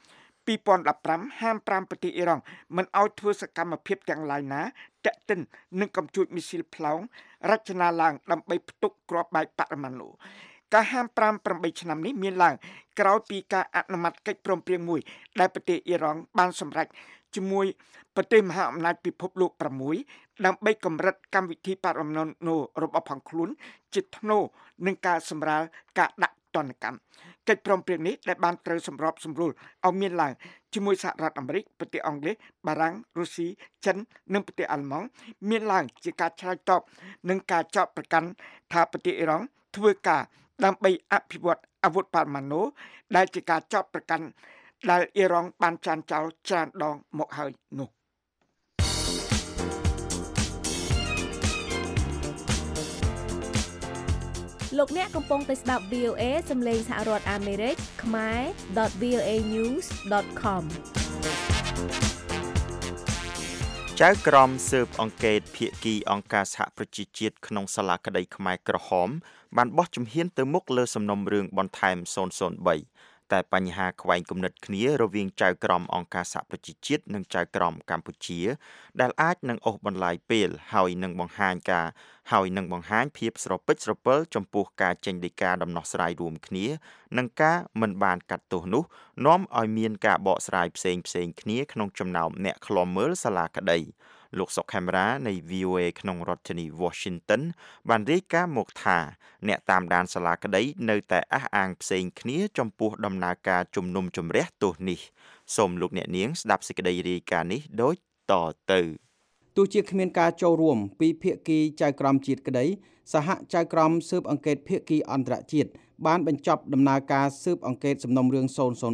2015ហាម5ប្រទេសអ៊ីរ៉ង់មិនឲ្យធ្វើសកម្មភាពទាំងឡាយណាតាក់ទិននឹងកំជួចមីស៊ីលផ្លោងរចនាឡើងដើម្បីផ្ទុកគ្រាប់បែកបរមាណុការហាម8ឆ្នាំនេះមានឡើងក្រោយពីការអនុម័តកិច្ចព្រមព្រៀងមួយដែលប្រទេសអ៊ីរ៉ង់បានសម្រេចជាមួយប្រទេសមហាអំណាចពិភពលោក6ដើម្បីកម្រិតកម្មវិធីបរមាណុរបស់ផងខ្លួនជាថ្នូរនឹងការសម្រាលការដាក់ទណ្ឌកម្មកិច្ចព្រមព្រៀងនេះដែលបានត្រូវសម្របសម្រួលឲ្យមានឡើងជាមួយសហរដ្ឋអាមេរិកប្រទេសអង់គ្លេសបារាំងរុស្ស៊ីចិននិងប្រទេសអាល្លឺម៉ង់មានឡើងជាការឆ្លើយតបនឹងការចោទប្រកាន់ថាប្រទេសអ៊ីរ៉ង់ធ្វើការដើម្បីអភិវឌ្ឍអាវុធបរមាណុដែលជាការចោទប្រកាន់ដែលអ៊ីរ៉ង់បានចានចោលច្រើនដងមកហើយនោះលោកអ្នកកំពុងតែស្ដាប់ VOA សំឡេងសហរដ្ឋអាមេរិកខ្មែរ .voanews.com ចៅក្រមស៊ើបអង្កេតភាគីអង្គការសហប្រជាជាតិក្នុងសាលាក្តីខ្មែរក្រហមបានបោះជំហានទៅមុខលើសំណុំរឿងបន្ថែម003តែបញ្ហាខ្វែងគំនិតគ្នារវាងចៅក្រមអង្គការសហប្រជាជាតិនិងចៅក្រមកម្ពុជាដែលអាចនឹងអូសបន្លាយពេលហើយនឹងបង្ហាញភាពស្រពិចស្រពិលចំពោះការចេញដីកាដំណោះស្រាយរួមគ្នានិងការមិនបានកាត់ទោសនោះនាំឲ្យមានការបកស្រាយផ្សេងគ្នាក្នុងចំណោមអ្នកឃ្លាំមើលសាលាក្តីលោកសុកខេមរានៃ VOA ក្នុងរដ្ឋធានី Washington បានរាយការណ៍មកថាអ្នកតាមដានសាលាក្តីនៅតែអះអាងផ្សេងគ្នាចំពោះដំណើរការជំនុំជម្រះទោសនេះសូមលោកអ្នកនាងស្ដាប់សេចក្តីរាយការណ៍នេះដូចតទៅទោះជាគ្មានការចូលរួមពីភាគីចៅក្រមជាតិក្តីសហចៅក្រមស៊ើបអង្កេតភាគីអន្តរជាតិបានបញ្ចប់ដំណើរការស៊ើបអង្កេតសំណុំរឿង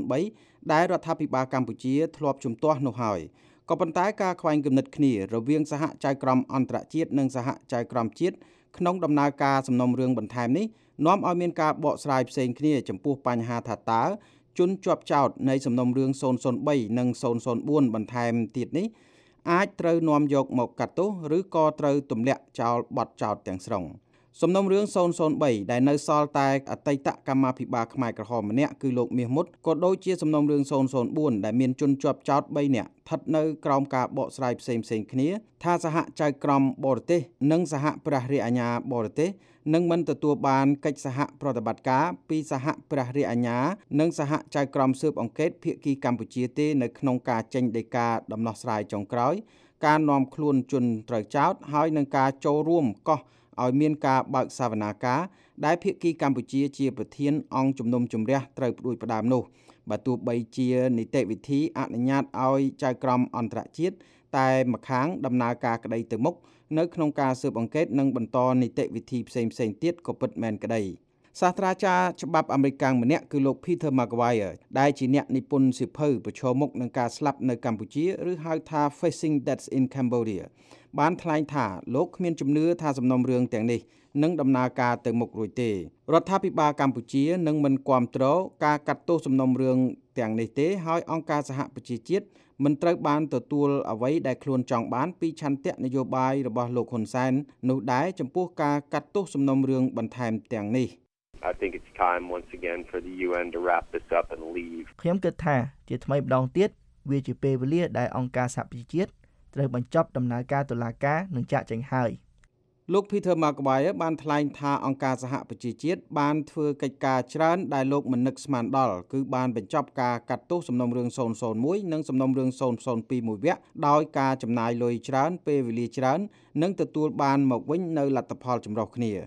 003ដែលរដ្ឋាភិបាលកម្ពុជាធ្លាប់ជំទាស់នោះហើយក៏ប៉ុន្តែការខ្វែងគំនិតគ្នារវាងសហចៅក្រមអន្តរជាតិនិងសហចៅក្រមជាតិក្នុងដំណើរការសំណុំរឿងបន្ថែមនេះនាំឲ្យមានការបកស្រាយផ្សេងគ្នាចំពោះបញ្ហាថាតើជនជាប់ចោទនៃសំណុំរឿង003និង004បន្ថែមទៀតនេះអាចត្រូវនាំយកមកកាត់ទោសឬក៏ត្រូវទម្លាក់ចោលបទចោទទាំងស្រុងសំណុំរឿង003ដែលនៅសល់តែអតីតកម្មាភិបាលខ្មែរក្រហមម្នាក់គឺលោកមាសមុតក៏ដូចជាសំណុំរឿង004ដែលមានជនជាប់ចោទ3នាក់ស្ថិតនៅក្រោមការបកស្រាយផ្សេងគ្នាថាសហចៅក្រមបរទេសនិងសហព្រះរាជអាជ្ញាបរទេសនឹងមិនទទួលបានកិច្ចសហប្រតិបត្តិការពីសហព្រះរាជអាជ្ញានិងសហចៅក្រមស៊ើបអង្កេតភាគីកម្ពុជាទេនៅក្នុងការចេញដីកាដំណោះស្រាយចុងក្រោយការនាំខ្លួនជនត្រូវចោទហើយនឹងការចូលរួមកោះឲ្យមានការបើកសវនាការដែលភាគីកម្ពុជាជាប្រធានអង្គជំនុំជម្រះត្រូវផ្ដួចផ្ដើមនោះបើទោះបីជានីតិវិធីអនុញ្ញាតឲ្យចៅក្រមអន្តរជាតិតែម្ខាងដំណើរការក្តីទៅមុខនៅក្នុងការស៊ើបអង្កេតនិងបន្តនីតិវិធីផ្សេងទៀតក៏ពិតមែនក្តីសាស្ត្រាចារ្យច្បាប់អាមេរិកម្នាក់គឺលោក Peter Maguire ដែលជាអ្នកនិពន្ធសៀវភៅប្រឈមមុខនឹងការស្លាប់នៅកម្ពុជាឬហៅថា Facing Death in Cambodia បានថ្លែងថាលោកគ្មានជំនឿថាសំណុំរឿងទាំងនេះនឹងដំណើរការទៅមុខរួចទេរដ្ឋាភិបាលកម្ពុជានឹងមិនគាំទ្រការកាត់ទោសសំណុំរឿងទាំងនេះទេហើយអង្គការសហប្រជាជាតិមិនត្រូវបានទទួលអ្វីដែលខ្លួនចង់បានពីឆន្ទៈនយោបាយរបស់លោកហ៊ុនសែននោះដែរចំពោះការកាត់ទោសសំណុំរឿងបន្ថែមទាំងនេះ I think it's time once again for the UN to wrap this up and leave. ខ្ញុំគិតថាជាថ្មីម្ដងទៀតវាជាពេលវេលាដែលអង្គការសហប្រជាជាតិត្រូវបញ្ចប់ដំណើរការតុលាការនិងចាកចេញហើយលោក Peter Maguire បានថ្លែងថាអង្គការសហប្រជាជាតិបានធ្វើកិច្ចការច្រើនដែលលោកមិននឹកស្មានដល់គឺបានបញ្ចប់ការកាត់ទោសសំណុំរឿង001និងសំណុំរឿង002មួយវគ្គដោយការចំណាយលុយច្រើនពេលវេលាច្រើននិងទទួលបានមកវិញនៅលទ្ធផលចម្រុះគ្នា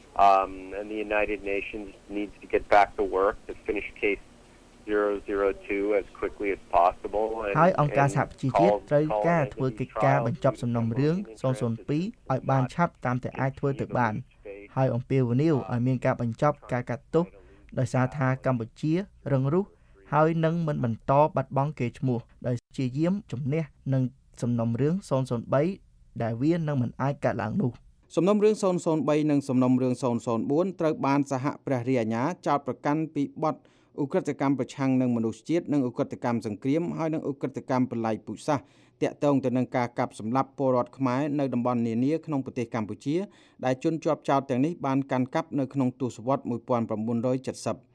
and the United Nations needs to get back to work to finish case 002 as quickly as possible ហើយអង្គការសហប្រជាជាតិត្រូវការធ្វើកិច្ចការបញ្ចប់សំណុំរឿង002ឲ្យបានឆាប់តាមតែអាចធ្វើទៅបានហើយអំពាវនាវឲ្យមានការបញ្ចប់ការកាត់ទោសដោយសារថាកម្ពុជារងរុះហើយនឹងមិនបន្តបាត់បង់កេរ្តិ៍ឈ្មោះដោយព្យាយាមជំនះនឹងសំណុំរឿង003ដែលវានឹងមិនអាចកើតឡើងនោះសំណុំរឿង003និងសំណុំរឿង004ត្រូវបានសហព្រះរាជអាជ្ញាចោទប្រកាន់ពីបទឧក្រិដ្ឋកម្មប្រឆាំងនឹងមនុស្សជាតិនិងឧក្រិដ្ឋកម្មសង្គ្រាមហើយនិងឧក្រិដ្ឋកម្មបល្ល័ង្កពូជសាសន៍ទាក់ទងទៅនឹងការកាប់សម្លាប់ពលរដ្ឋខ្មែរនៅតំបន់នានាក្នុងប្រទេសកម្ពុជាដែលជនជាប់ចោទទាំងនេះបានកាន់កាប់នៅក្នុងទសវត្សរ៍1970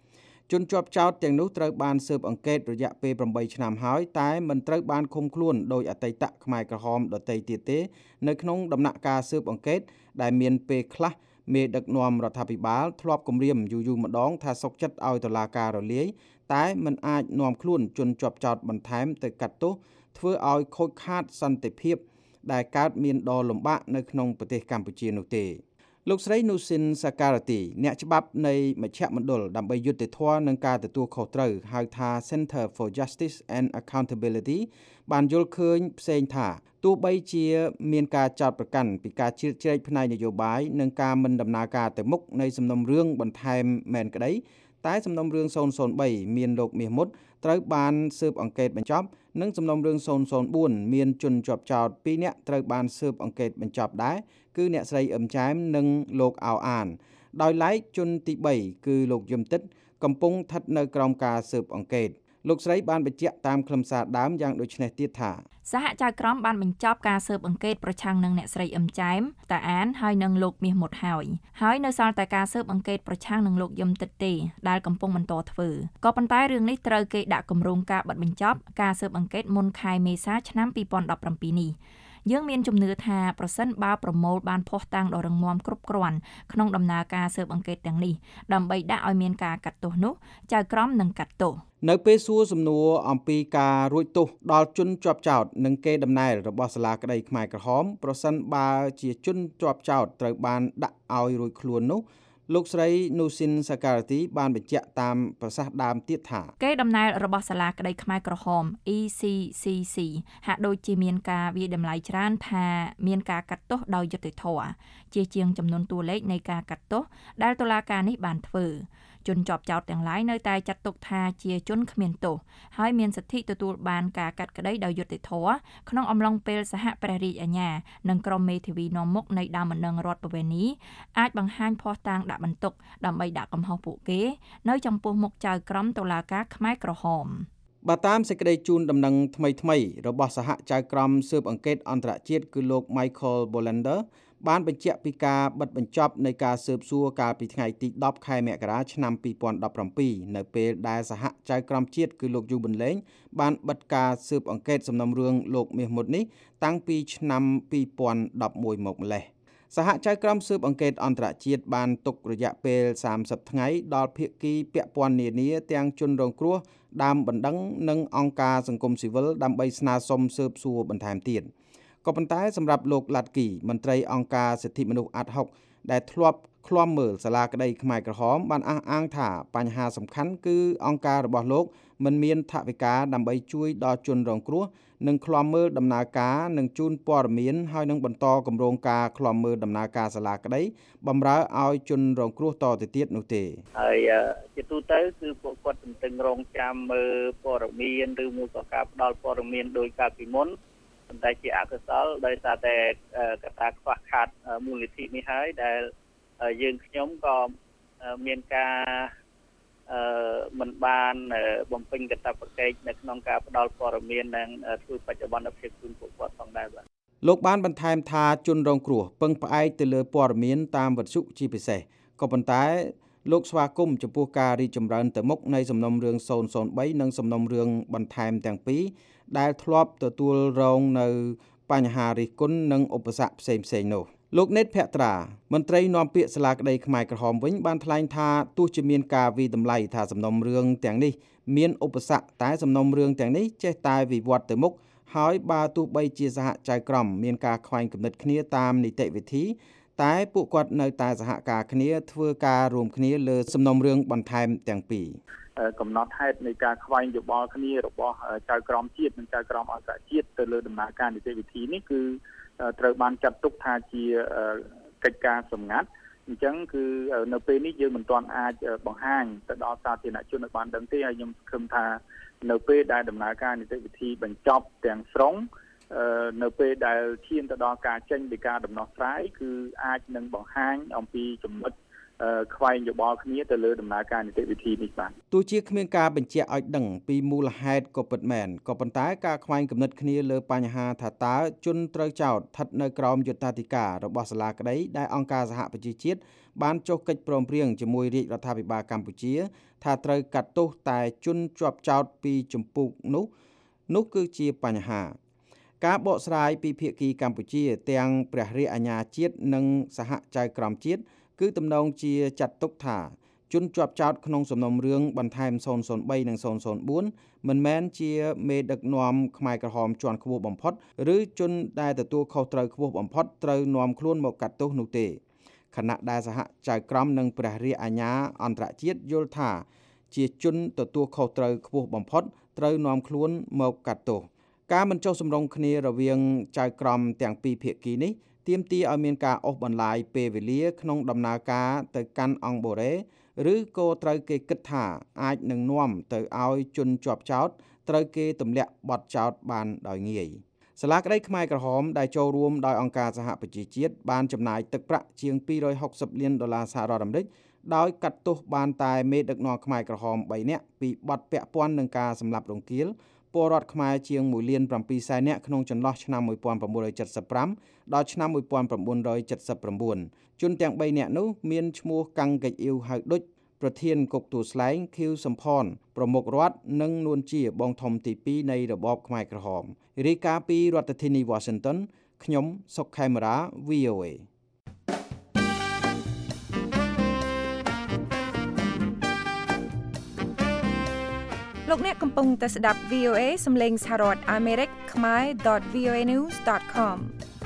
ជនជាប់ចោទទាំងនោះត្រូវបានស៊ើបអង្កេតរយៈពេល8ឆ្នាំហើយតែមិនត្រូវបានឃុំខ្លួនដោយអតីតខ្មែរក្រហមដទៃទៀតទេនៅក្នុងដំណាក់កាលស៊ើបអង្កេតដែលមានពេលខ្លះមេដឹកនាំរដ្ឋាភិបាលធ្លាប់គម្រាមយូរម្ដងថាសុខចិត្តឲ្យតុលាការរលាយតែមិនអាចនាំខ្លួនជនជាប់ចោទបន្ថែមទៅកាត់ទោសធ្វើឲ្យខូចខាតសន្តិភាពដែលកើតមានដ៏លំបាកនៅក្នុងប្រទេសកម្ពុជានោះទេលោកស្រី Nusin Sakarati អ្នកច្បាប់នៃមជ្ឈមណ្ឌលដើម្បីយុត្តិធម៌និងការទទួលខុសត្រូវហៅថា Center for Justice and Accountability បានយល់ឃើញផ្សេងថាទោះបីជាមានការចោទប្រកាន់ពីការជ្រៀតជ្រែកផ្នែកនយោបាយនិងការមិនដំណើរការទៅមុខនៃសំណុំរឿងបន្ថែមមែនក្តីតែសំណុំរឿង003មានលោកមាសមុតត្រូវបានស៊ើបអង្កេតបញ្ចប់និងសំណុំរឿង004មានជនជាប់ចោទ2នាក់ត្រូវបានស៊ើបអង្កេតបញ្ចប់ដែរគឺអ្នកស្រីអឹមចែមនិងលោកអោអានដោយឡែកជនទី3គឺលោកយឹមទិតកំពុងស្ថិតនៅក្រោមការស៊ើបអង្កេតលោកស្រីបានបញ្ជាក់តាមខ្លឹមសារដើមយ៉ាងដូចនេះទៀតថាសហចៅក្រមបានបញ្ចប់ការស៊ើបអង្កេតប្រឆាំងនឹងអ្នកស្រីអឹមចែមតាអានហើយនឹងលោកមាសមុតហើយនៅសល់តែការស៊ើបអង្កេតប្រឆាំងនឹងលោកយឹមទិតទេដែលកំពុងបន្តធ្វើក៏ប៉ុន្តែរឿងនេះត្រូវគេដាក់គម្រោងការបិទបញ្ចប់ការស៊ើបអង្កេតមុនខែមេសាឆ្នាំ2017នេះយើងមានជំនឿថាប្រសិនបើប្រមូលបានភស្តុតាងដ៏រឹងមាំគ្រប់គ្រាន់ក្នុងដំណើរការស៊ើបអង្កេតទាំងនេះដើម្បីដាក់ឲ្យមានការកាត់ទោសនោះចៅក្រមនឹងកាត់ទោសនៅពេលសួរសំណួរអំពីការរួចទោសដល់ជនជាប់ចោទនិងកេរដំណែលរបស់សាលាក្តីខ្មែរក្រហមប្រសិនបើជាជនជាប់ចោទត្រូវបានដាក់ឲ្យរួចខ្លួននោះលោកស្រី Nusin Sakarati បានបញ្ជាក់តាមប្រសាសន៍ដើមទៀតថាកេរដំណែលរបស់សាលាក្តីខ្មែរក្រហម ECCC ហាក់ដូចជាមានការវាយតម្លៃច្រើនថាមានការកាត់ទោសដោយយុត្តិធម៌ជាជាងចំនួនតួលេខនៃការកាត់ទោសដែលតុលាការនេះបានធ្វើជនជាប់ចោទទាំងឡាយនៅតែចាត់ទុកថាជាជនគ្មានទោសហើយមានសិទ្ធិទទួលបានការកាត់ក្តីដោយយុត្តិធម៌ក្នុងអំឡុងពេលសហព្រះរាជអាជ្ញានិងក្រុមមេធាវីនាំមុខនៃដើមបណ្ដឹងរដ្ឋបវេនីអាចបង្ហាញភស្តុតាងដាក់បន្ទុកដើម្បីដាក់កំហុសពួកគេនៅចំពោះមុខចៅក្រមតុលាការខ្មែរក្រហមបើតាមសេចក្តីជូនដំណឹងថ្មីរបស់សហចៅក្រមស៊ើបអង្កេតអន្តរជាតិគឺលោក Michael Bolander បានបញ្ជាក់ពីការបិទបញ្ចប់នៃការស៊ើបសួរកាលពីថ្ងៃទី10ខែមករាឆ្នាំ2017នៅពេលដែលសហចៅក្រមជាតិគឺលោកយូប៊ុនលេងបានបិទការស៊ើបអង្កេតសំណុំរឿងលោកមាសមុតនេះតាំងពីឆ្នាំ2011មកម្លេះសហចៅក្រមស៊ើបអង្កេតអន្តរជាតិបានទុករយៈពេល30ថ្ងៃដល់ភាគីពាក់ព័ន្ធនានាទាំងជនរងគ្រោះដើមបណ្ដឹងនិងអង្គការសង្គមស៊ីវិលដើម្បីស្នើសុំស៊ើបសួរបន្ថែមទៀតក៏ប៉ុន្តែសម្រាប់លោកឡាត់គីមន្ត្រីអង្គការសិទ្ធិមនុស្សអាត់ហុកដែលធ្លាប់ឃ្លាំមើលសាលាក្តីខ្មែរក្រហមបានអះអាងថាបញ្ហាសំខាន់គឺអង្គការរបស់លោកមិនមានថវិកាដើម្បីជួយដល់ជនរងគ្រោះនិងឃ្លាំមើលដំណើរការនិងជូនព័ត៌មានហើយនឹងបន្តគម្រោងការឃ្លាំមើលដំណើរការសាលាក្តីបម្រើឲ្យជនរងគ្រោះតទៅទៀតនោះទេហើយជាទូទៅគឺពួកគាត់ទន្ទឹងរង់ចាំមើលព័ត៌មានឬមួយក៏ការផ្ដល់ព័ត៌មានដោយកាលពីមុនប៉ុន្តែជាអកុសលដោយសារតែកត្តាខ្វះខាតមូលនិធិនេះហើយដែលយើងខ្ញុំក៏មានការមិនបានបំពេញកាតព្វកិច្ចនៅក្នុងការផ្ដល់ព័ត៌មាននិងធ្វើបច្ចុប្បន្នភាពជូនពួកគាត់ផងដែរបាទលោកបានបន្ថែមថាជនរងគ្រោះពឹងផ្អែកទៅលើព័ត៌មានតាមវិទ្យុជាពិសេសក៏ប៉ុន្តែលោកស្វាគមន៍ចំពោះការរីកចម្រើនទៅមុខនៃសំណុំរឿង003និងសំណុំរឿងបន្ថែមទាំងពីរដែលធ្លាប់ទទួលរងនៅបញ្ហារិះគន់និងឧបសគ្គផ្សេងៗនោះលោកណេតភក្ត្រាមន្ត្រីនាំពាក្យសាលាក្តីខ្មែរក្រហមវិញបានថ្លែងថាទោះជាមានការវិតម្លៃថាសំណុំរឿងទាំងនេះមានឧបសគ្គតែសំណុំរឿងទាំងនេះចេះតែវិវត្តទៅមុខហើយបើទោះបីជាសហចៅក្រមមានការខ្វែងគំនិតគ្នាតាមនីតិវិធីតែពួកគាត់នៅតែសហការគ្នាធ្វើការរួមគ្នាលើសំណុំរឿងបន្ថែមទាំងពីរកំណត់ហេតុនៃការខ្វែងយោបល់គ្នារបស់ចៅក្រមជាតិនិងចៅក្រមអន្តរជាតិទៅលើដំណើរការនីតិវិធីនេះគឺត្រូវបានចាត់ទុកថាជាកិច្ចការសម្ងាត់អញ្ចឹងគឺនៅពេលនេះយើងមិនទាន់អាចបង្ហាញទៅដល់សាធារណជនឲ្យបានដឹងទេហើយខ្ញុំសង្ឃឹមថានៅពេលដែលដំណើរការនីតិវិធីបញ្ចប់ទាំងស្រុងនៅពេលដែលឈានទៅដល់ការចេញពីការដំណោះស្រាយគឺអាចនឹងបង្ហាញអំពីចំណុចខ្វែងយោបល់គ្នាទៅលើដំណើរការនីតិវិធីនេះបាទទោះជាគ្មានការបញ្ជាក់ឲ្យដឹងពីមូលហេតុក៏ពិតមែនក៏ប៉ុន្តែការខ្វែងគំនិតគ្នាលើបញ្ហាថាតើជនត្រូវចោទស្ថិតនៅក្រោមយុត្តាធិការរបស់សាលាក្តីដែលអង្គការសហប្រជាជាតិបានចុះកិច្ចព្រមព្រៀងជាមួយរាជរដ្ឋាភិបាលកម្ពុជាថាត្រូវកាត់ទោសតែជនជាប់ចោទពីចម្ពោះនោះគឺជាបញ្ហាការបកស្រាយពីភាគីកម្ពុជាទាំងព្រះរាជអាជ្ញាជាតិនិងសហចៅក្រមជាតិគឺទំនងជាចាត់ទុកថាជនជាប់ចោទក្នុងសំណុំរឿងបន្ថែម003និង004មិនមែនជាមេដឹកនាំខ្មែរក្រហមជាន់ខ្ពស់បំផុតឬជនដែលទទួលខុសត្រូវខ្ពស់បំផុតត្រូវនាំខ្លួនមកកាត់ទោសនោះទេខណៈដែលសហចៅក្រមនិងព្រះរាជអាជ្ញាអន្តរជាតិយល់ថាជាជនទទួលខុសត្រូវខ្ពស់បំផុតត្រូវនាំខ្លួនមកកាត់ទោសការមិនចុះសម្រុងគ្នារវាងចៅក្រមទាំងពីរភាគីនេះទាមទារឲ្យមានការអូសបន្លាយពេលវេលាក្នុងដំណើរការទៅកាន់អង្គបូរ៉េឬក៏ត្រូវគេគិតថាអាចនឹងនាំទៅឲ្យជនជាប់ចោទត្រូវគេទម្លាក់បទចោទបានដោយងាយសាលាក្តីខ្មែរក្រហមដែលចូលរួមដោយអង្គការសហប្រជាជាតិបានចំណាយទឹកប្រាក់ជាង$260លានសហរដ្ឋអាមេរិកដោយកាត់ទោសបានតែមេដឹកនាំខ្មែរក្រហម3នាក់ពីបទពាក់ព័ន្ធនឹងការសម្លាប់រង្គាលពលរដ្ឋខ្មែរជាង1.7 លាននាក់ក្នុងចន្លោះឆ្នាំ1975ដល់ឆ្នាំ1979ជនទាំង3នាក់នោះមានឈ្មោះកាំងកិច្ចអ៊ីវហៅឌុចប្រធានគុកទួលស្លែងខៀវសំផនប្រមុខរដ្ឋនិងនួនជាបងធំទី2នៃរបបខ្មែរក្រហមរាយការណ៍ពីរដ្ឋធានី Washington ខ្ញុំសុកខេមរា VOA លោកអ្នកកំពុងតែស្ដាប់ VOA សំឡេងសហរដ្ឋអាមេរិកខ្មែរ .voanews.com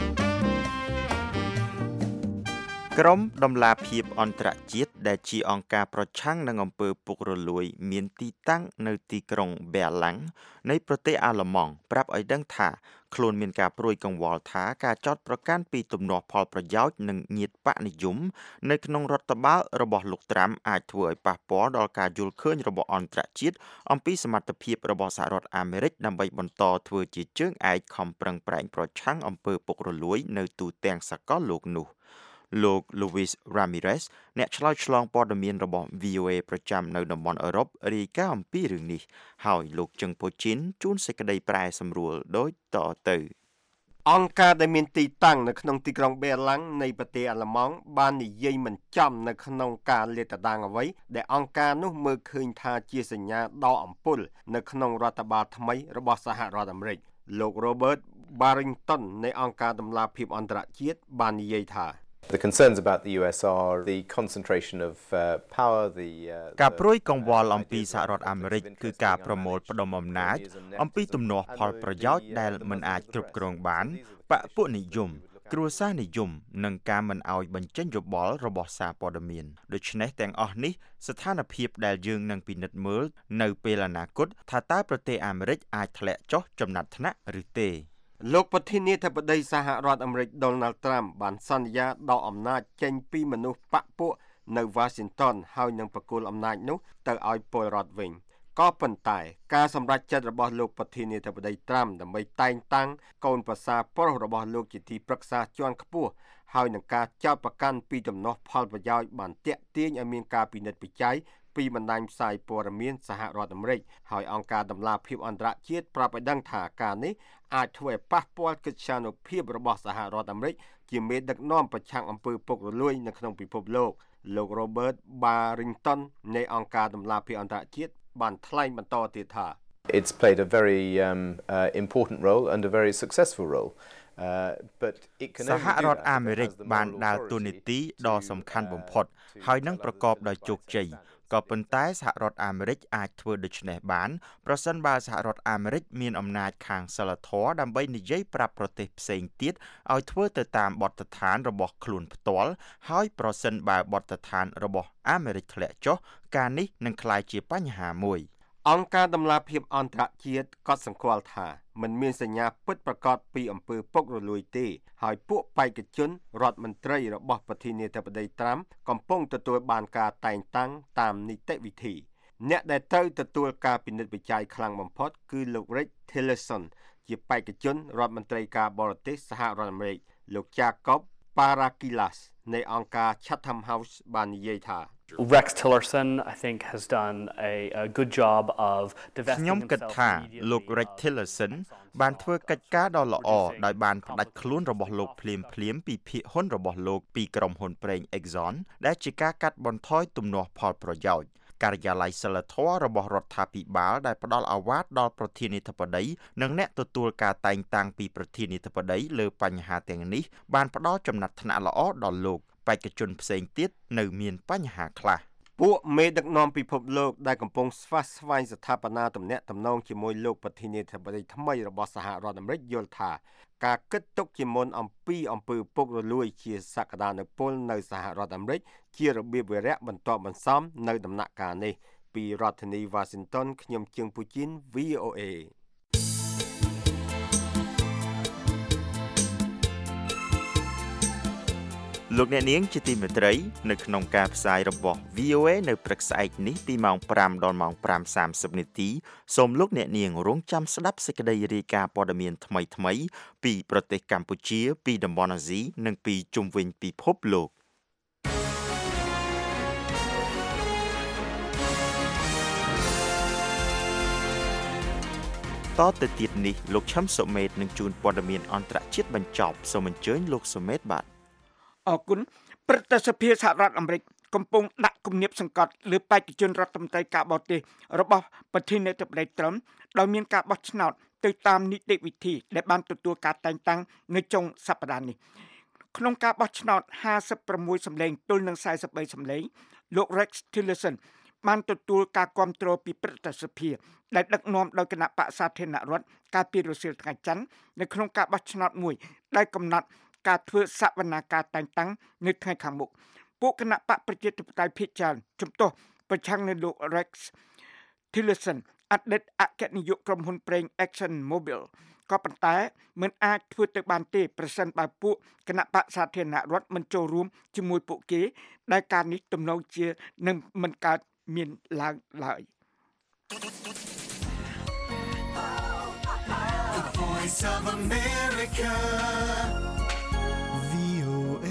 ក្រុមដំឡាភិបអន្តរជាតិដែលជាអង្គការប្រឆាំងនឹងអំពើពុករលួយមានទីតាំងនៅទីក្រុងបែឡាំងនៃប្រទេសអាល្លឺម៉ង់ប្រាប់ឲ្យដឹងថាខ្លួនមានការព្រួយកង្វល់ថាការចោទប្រកាន់ពីទំនាស់ផលប្រយោជន៍និងញាតិបកនិយមនៅក្នុងរដ្ឋបាលរបស់លោកត្រាំអាចធ្វើឲ្យប៉ះពាល់ដល់ការយល់ឃើញរបស់អន្តរជាតិអំពីសមត្ថភាពរបស់សហរដ្ឋអាមេរិកដើម្បីបន្តធ្វើជាជើងឯកខំប្រឹងប្រែងប្រឆាំងអំពើពុករលួយនៅទូទាំងសកលលោកនោះលោក Luis Ramirez អ្នកឆ្លើយឆ្លងព័ត៌មានរបស់ VOA ប្រចាំនៅតំបន់អឺរ៉ុបរាយការណ៍អំពីរឿងនេះហើយលោកជឹងពូជីនជួនសេចក្តីប្រែសម្រួលដូចតទៅអង្គការដែលមានទីតាំងនៅក្នុងទីក្រុងបែឡាំងនៃប្រទេសអាល្លឺម៉ង់បាននិយាយមិនចំនៅក្នុងការលាតត្រដាងអ្វីដែលអង្គការនោះមើលឃើញថាជាសញ្ញាដ៏អំពុលនៅក្នុងរដ្ឋបាលថ្មីរបស់សហរដ្ឋអាមេរិកលោក Robert Barrington នៃអង្គការដំឡាភិបអន្តរជាតិបាននិយាយថា The concerns about the US are the concentration of power, the ការព្រួយកង្វល់អំពីសហរដ្ឋអាមេរិកគឺការប្រមូលផ្ដុំអំណាចអំពីទំនាស់ផលប្រយោជន៍ដែលមិនអាចគ្រប់គ្រងបានបកពួកនិយមគ្រួសារនិយមនិងការមិនអោយបញ្ចេញយោបល់របស់សារព័ត៌មានដូច្នេះទាំងអស់នេះស្ថានភាពដែលយើងនឹងពិនិត្យមើលនៅពេលអនាគតថាតើប្រទេសអាមេរិកអាចធ្លាក់ចុះចំណាត់ថ្នាក់ឬទេលោកប្រធានាធិបតីសហរដ្ឋអាមេរិក Donald Trump បានសន្យាដកអំណាចចេញពីមនុស្សបកពួកនៅ Washington ហើយនឹងប្រគល់អំណាចនោះទៅឲ្យពលរដ្ឋវិញក៏ប៉ុន្តែការសម្រេចចិត្តរបស់លោកប្រធានាធិបតី Trump ដើម្បីតែងតាំងកូនប្រសារប្រុសរបស់លោកជាទីប្រឹក្សាជាន់ខ្ពស់ហើយនឹងការចោទប្រកាន់ពីទំនាស់ផលប្រយោជន៍បានទាក់ទាញឲ្យមានការពិនិត្យពិច័យពីបណ្ដាញផ្សាយព័ត៌មានសហរដ្ឋអាមេរិកហើយអង្គការដំឡាភិបអន្តរជាតិប្រាប់ឲ្យដឹងថាការនេះអាចធ្វើឲ្យប៉ះពាល់កិត្យានុភាពរបស់សហរដ្ឋអាមេរិកជាមេដឹកនាំប្រឆាំងអំពើពុករលួយនៅក្នុងពិភពលោកលោក Robert Barrington នៃអង្គការដំឡាភិបអន្តរជាតិបានថ្លែងបន្តទៀតថា It's played a very important role and a very successful role but it can សហរដ្ឋអាមេរិកបានដើរតួនាទីដ៏សំខាន់បំផុតហើយនឹងប្រកបដោយជោគជ័យក៏ប៉ុន្តែសហរដ្ឋអាមេរិកអាចធ្វើដូច្នេះបានប្រសិនបើសហរដ្ឋអាមេរិកមានអំណាចខាងសីលធម៌ដើម្បីនិយាយប្រាប់ប្រទេសផ្សេងទៀតឲ្យធ្វើទៅតាមបទដ្ឋានរបស់ខ្លួនផ្ទាល់ហើយប្រសិនបើបទដ្ឋានរបស់អាមេរិកធ្លាក់ចុះការនេះនឹងក្លាយជាបញ្ហាមួយអង្គការដំឡាភិបអន្តរជាតិក៏សង្កល់ថាមិនមានសញ្ញាពិតប្រាកដពីអំពើពុករលួយទេហើយពួកបេក្ខជនរដ្ឋមន្ត្រីរបស់ប្រធានាធិបតីត្រាំកំពុងទទួលបានការតែងតាំងតាមនីតិវិធីអ្នកដែលត្រូវទទួលការពិនិត្យវិច័យខ្លាំងបំផុតគឺលោក Rex Tillerson ជាបេក្ខជនរដ្ឋមន្ត្រីការបរទេសសហរដ្ឋអាមេរិកលោក Jacob Parakilas នៃអង្គការ Chatham House បាននិយាយថា Rex Tillerson I think has done a good job of ខ្ញុំគិតថាលោក Rex Tillerson បានធ្វើកិច្ចការដ៏ល្អដោយបានផ្ដាច់ខ្លួនរបស់លោកភ្លាមពីភាគហ៊ុនរបស់លោកពីក្រុមហ៊ុនប្រេង Exxon ដែលជាការកាត់បន្ថយទំនាស់ផលប្រយោជន៍ការិយាល័យសិលធម៌របស់រដ្ឋាភិបាលដែលផ្ដល់ឱវាទដល់ប្រធានាធិបតីនិងអ្នកទទួលការតែងតាំងពីប្រធានាធិបតីលើបញ្ហាទាំងនេះបានផ្ដល់ចំណាត់ថ្នាក់ល្អដល់លោកបេក្ខជនផ្សេងទៀតនៅមានបញ្ហាខ្លះពួកមេដឹកនាំពិភពលោកដែលកំពុងស្វាស្វែងស្ថាបនាទំនាក់ទំនងជាមួយលោកប្រធានាធិបតីថ្មីរបស់សហរដ្ឋអាមេរិកយល់ថាការគិតទុកជាមុនអំពីអំពើពុករលួយជាសក្តានុពលនៅសហរដ្ឋអាមេរិកជារបៀបវារៈបន្ទាប់បន្សំនៅដំណាក់កាលនេះពីរដ្ឋធានី Washington ខ្ញុំជើងពូជីន VOA លោកអ្នកនាងជាទីមេត្រីនៅក្នុងការផ្សាយរបស់ VOA នៅព្រឹកស្អែកនេះពីម៉ោង 5 ដល់ម៉ោង 5:30 នាទីសូមលោកអ្នកនាងរងចាំស្ដាប់សេចក្តីរាយការណ៍ព័ត៌មានថ្មីៗពីប្រទេសកម្ពុជាពីតំបន់អាស៊ីនិងពីជុំវិញពិភពលោកតទៅទៀតនេះលោកឈឹមសុមេតនឹងជួនព័ត៌មានអន្តរជាតិបញ្ចប់សូមអញ្ជើញលោកសុមេតបាទអរគុណព្រឹទ្ធសភាសហរដ្ឋអាមេរិកកំពុងដាក់គំនាបសង្កត់លើបេក្ខជនរដ្ឋមន្ត្រីការបរទេសរបស់ប្រធានាធិបតីត្រុំដោយមានការបោះឆ្នោតទៅតាមនីតិវិធីដែលបានទទួលការតែងតាំងនៅចុងសប្តាហ៍នេះក្នុងការបោះឆ្នោត56សម្លេងទល់នឹង43សម្លេងលោក Rex Tillerson បានទទួលការគាំទ្រពីព្រឹទ្ធសភាដែលដឹកនាំដោយគណៈបក្សសាធារណរដ្ឋកាលពីរសៀលថ្ងៃច័ន្ទនៅក្នុងការបោះឆ្នោតមួយដែលកំណត់ការធ្វើសវនាការតែងតាំងនៅថ្ងៃខាងមុខពួកគណៈបកប្រជាធិបតេយ្យភាគច្រើនជំទាស់ប្រឆាំងនឹងលោក Rex Tillerson អតីតអគ្គនាយកក្រុមហ៊ុនប្រេង Exxon Mobil ក៏ប៉ុន្តែមិនអាចធ្វើទៅបានទេប្រសិនបើពួកគណៈបកសាធារណរដ្ឋមិនចូលរួមជាមួយពួកគេដែលការនេះទំនងជានឹងមិនកើតមានឡើងឡើយ The Voice of America VOA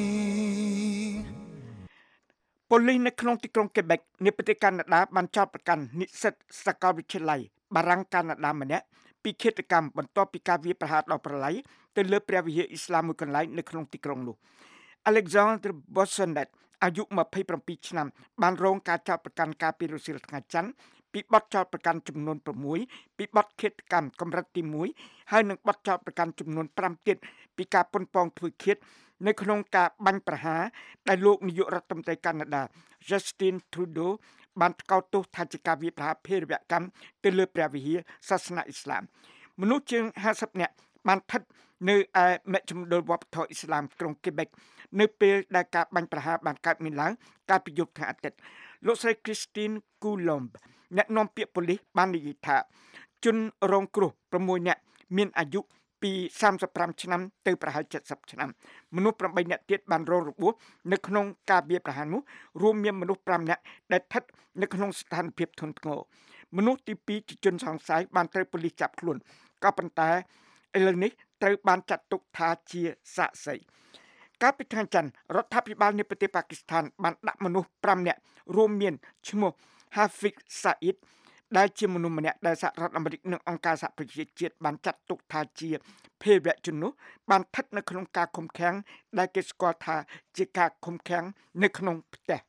ប៉ូលីសនៅក្នុងទីក្រុងកេបិកនៃប្រទេសកាណាដាបានចោទប្រកាន់និស្សិតសាកលវិទ្យាល័យបារាំងកាណាដាម្នាក់ពីឃាតកម្មបន្ទាប់ពីការវាយប្រហារដល់ប្រឡាយទៅលើព្រះវិហារអ៊ីស្លាមមួយកន្លែងនៅក្នុងទីក្រុងនោះ Alexander Bossonet អាយុ27ឆ្នាំបានរងការចោទប្រកាន់ការពីរសៀលថ្ងៃច័ន្ទពីបទចោទប្រកាន់ចំនួន6ពីបទឃាតកម្មកម្រិតទី1ហើយនិងបទចោទប្រកាន់ចំនួន5ទៀតពីការប៉ុនប៉ងធ្វើឃាតនៅក្នុងការបាញ់ប្រហារដែលលោកនាយករដ្ឋមន្ត្រីកាណាដា Justin Trudeau បានថ្កោលទោសថាជាការវាយប្រហារភេរវកម្មទៅលើព្រះវិហារសាសនាអ៊ីស្លាមមនុស្សជាង50នាក់បានស្ថិតនៅឯមជ្ឈមណ្ឌលវប្បធម៌អ៊ីស្លាមក្រុងកេបិកនៅពេលដែលការបាញ់ប្រហារបានកើតមានឡើងកាលពីយប់ថ្ងៃអាទិត្យលោកស្រី Christine Coulomb អ្នកនាំពាក្យប៉ូលីសបាននិយាយថាជនរងគ្រោះ6នាក់មានអាយុពី35ឆ្នាំទៅប្រហែល70ឆ្នាំមនុស្ស8នាក់ទៀតបានរងរបួសនៅក្នុងការវាយប្រហារនោះរួមមានមនុស្ស5នាក់ដែលស្ថិតនៅក្នុងស្ថានភាពធ្ងន់ធ្ងរមនុស្សទី2ជាជនសង្ស័យបានត្រូវប៉ូលីសចាប់ខ្លួនក៏ប៉ុន្តែឥឡូវនេះត្រូវបានចាត់ទុកថាជាសាក្សីកាលពីថ្ងៃច័ន្ទរដ្ឋាភិបាលនៃប្រទេសប៉ាគីស្ថានបានដាក់មនុស្ស5នាក់រួមមានឈ្មោះ Hafiz Saeed ដែលជាមនុស្សម្នាក់ដែលសហរដ្ឋអាមេរិកនិងអង្គការសហប្រជាជាតិបានចាត់ទុកថាជាភេរវជននោះបានស្ថិតនៅក្នុងការឃុំឃាំងដែលគេស្គាល់ថាជាការឃុំឃាំងនៅក្នុងផ្ទះ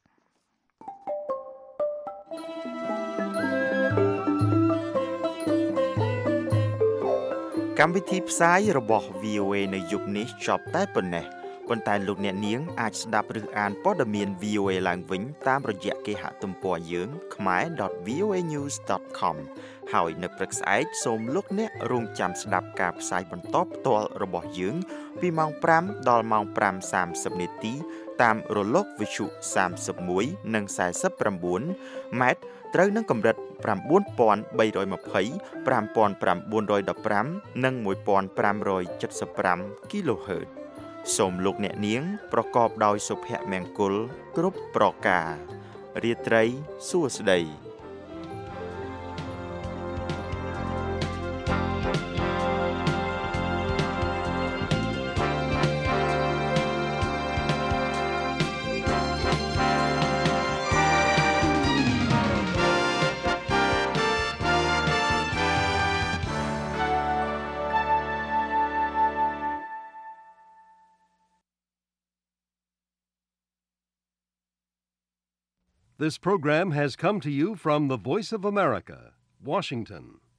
កម្មវិធីផ្សាយរបស់ VOA នៅយប់នេះចប់តែប៉ុណ្ណេះប៉ុន្តែលោកអ្នកនាងអាចស្ដាប់ឬអានព័ត៌មាន VOA ឡើងវិញតាមរយៈគេហទំព័រយើង khmer.voanews.com ហើយនៅព្រឹកស្អែកសូមលោកអ្នករងចាំស្ដាប់ការផ្សាយបន្តផ្ទាល់របស់យើងពីម៉ោង 5 ដល់ម៉ោង 5:30 នាទីតាមរលកវិទ្យុ31និង49ម៉ែត្រត្រូវនឹងកម្រិត 9320 5915 និង 1575 kHz សូមលោកអ្នកនាងប្រកបដោយសុភមង្គលគ្រប់ប្រការរាត្រីសួស្តី This program has come to you from the Voice of America, Washington.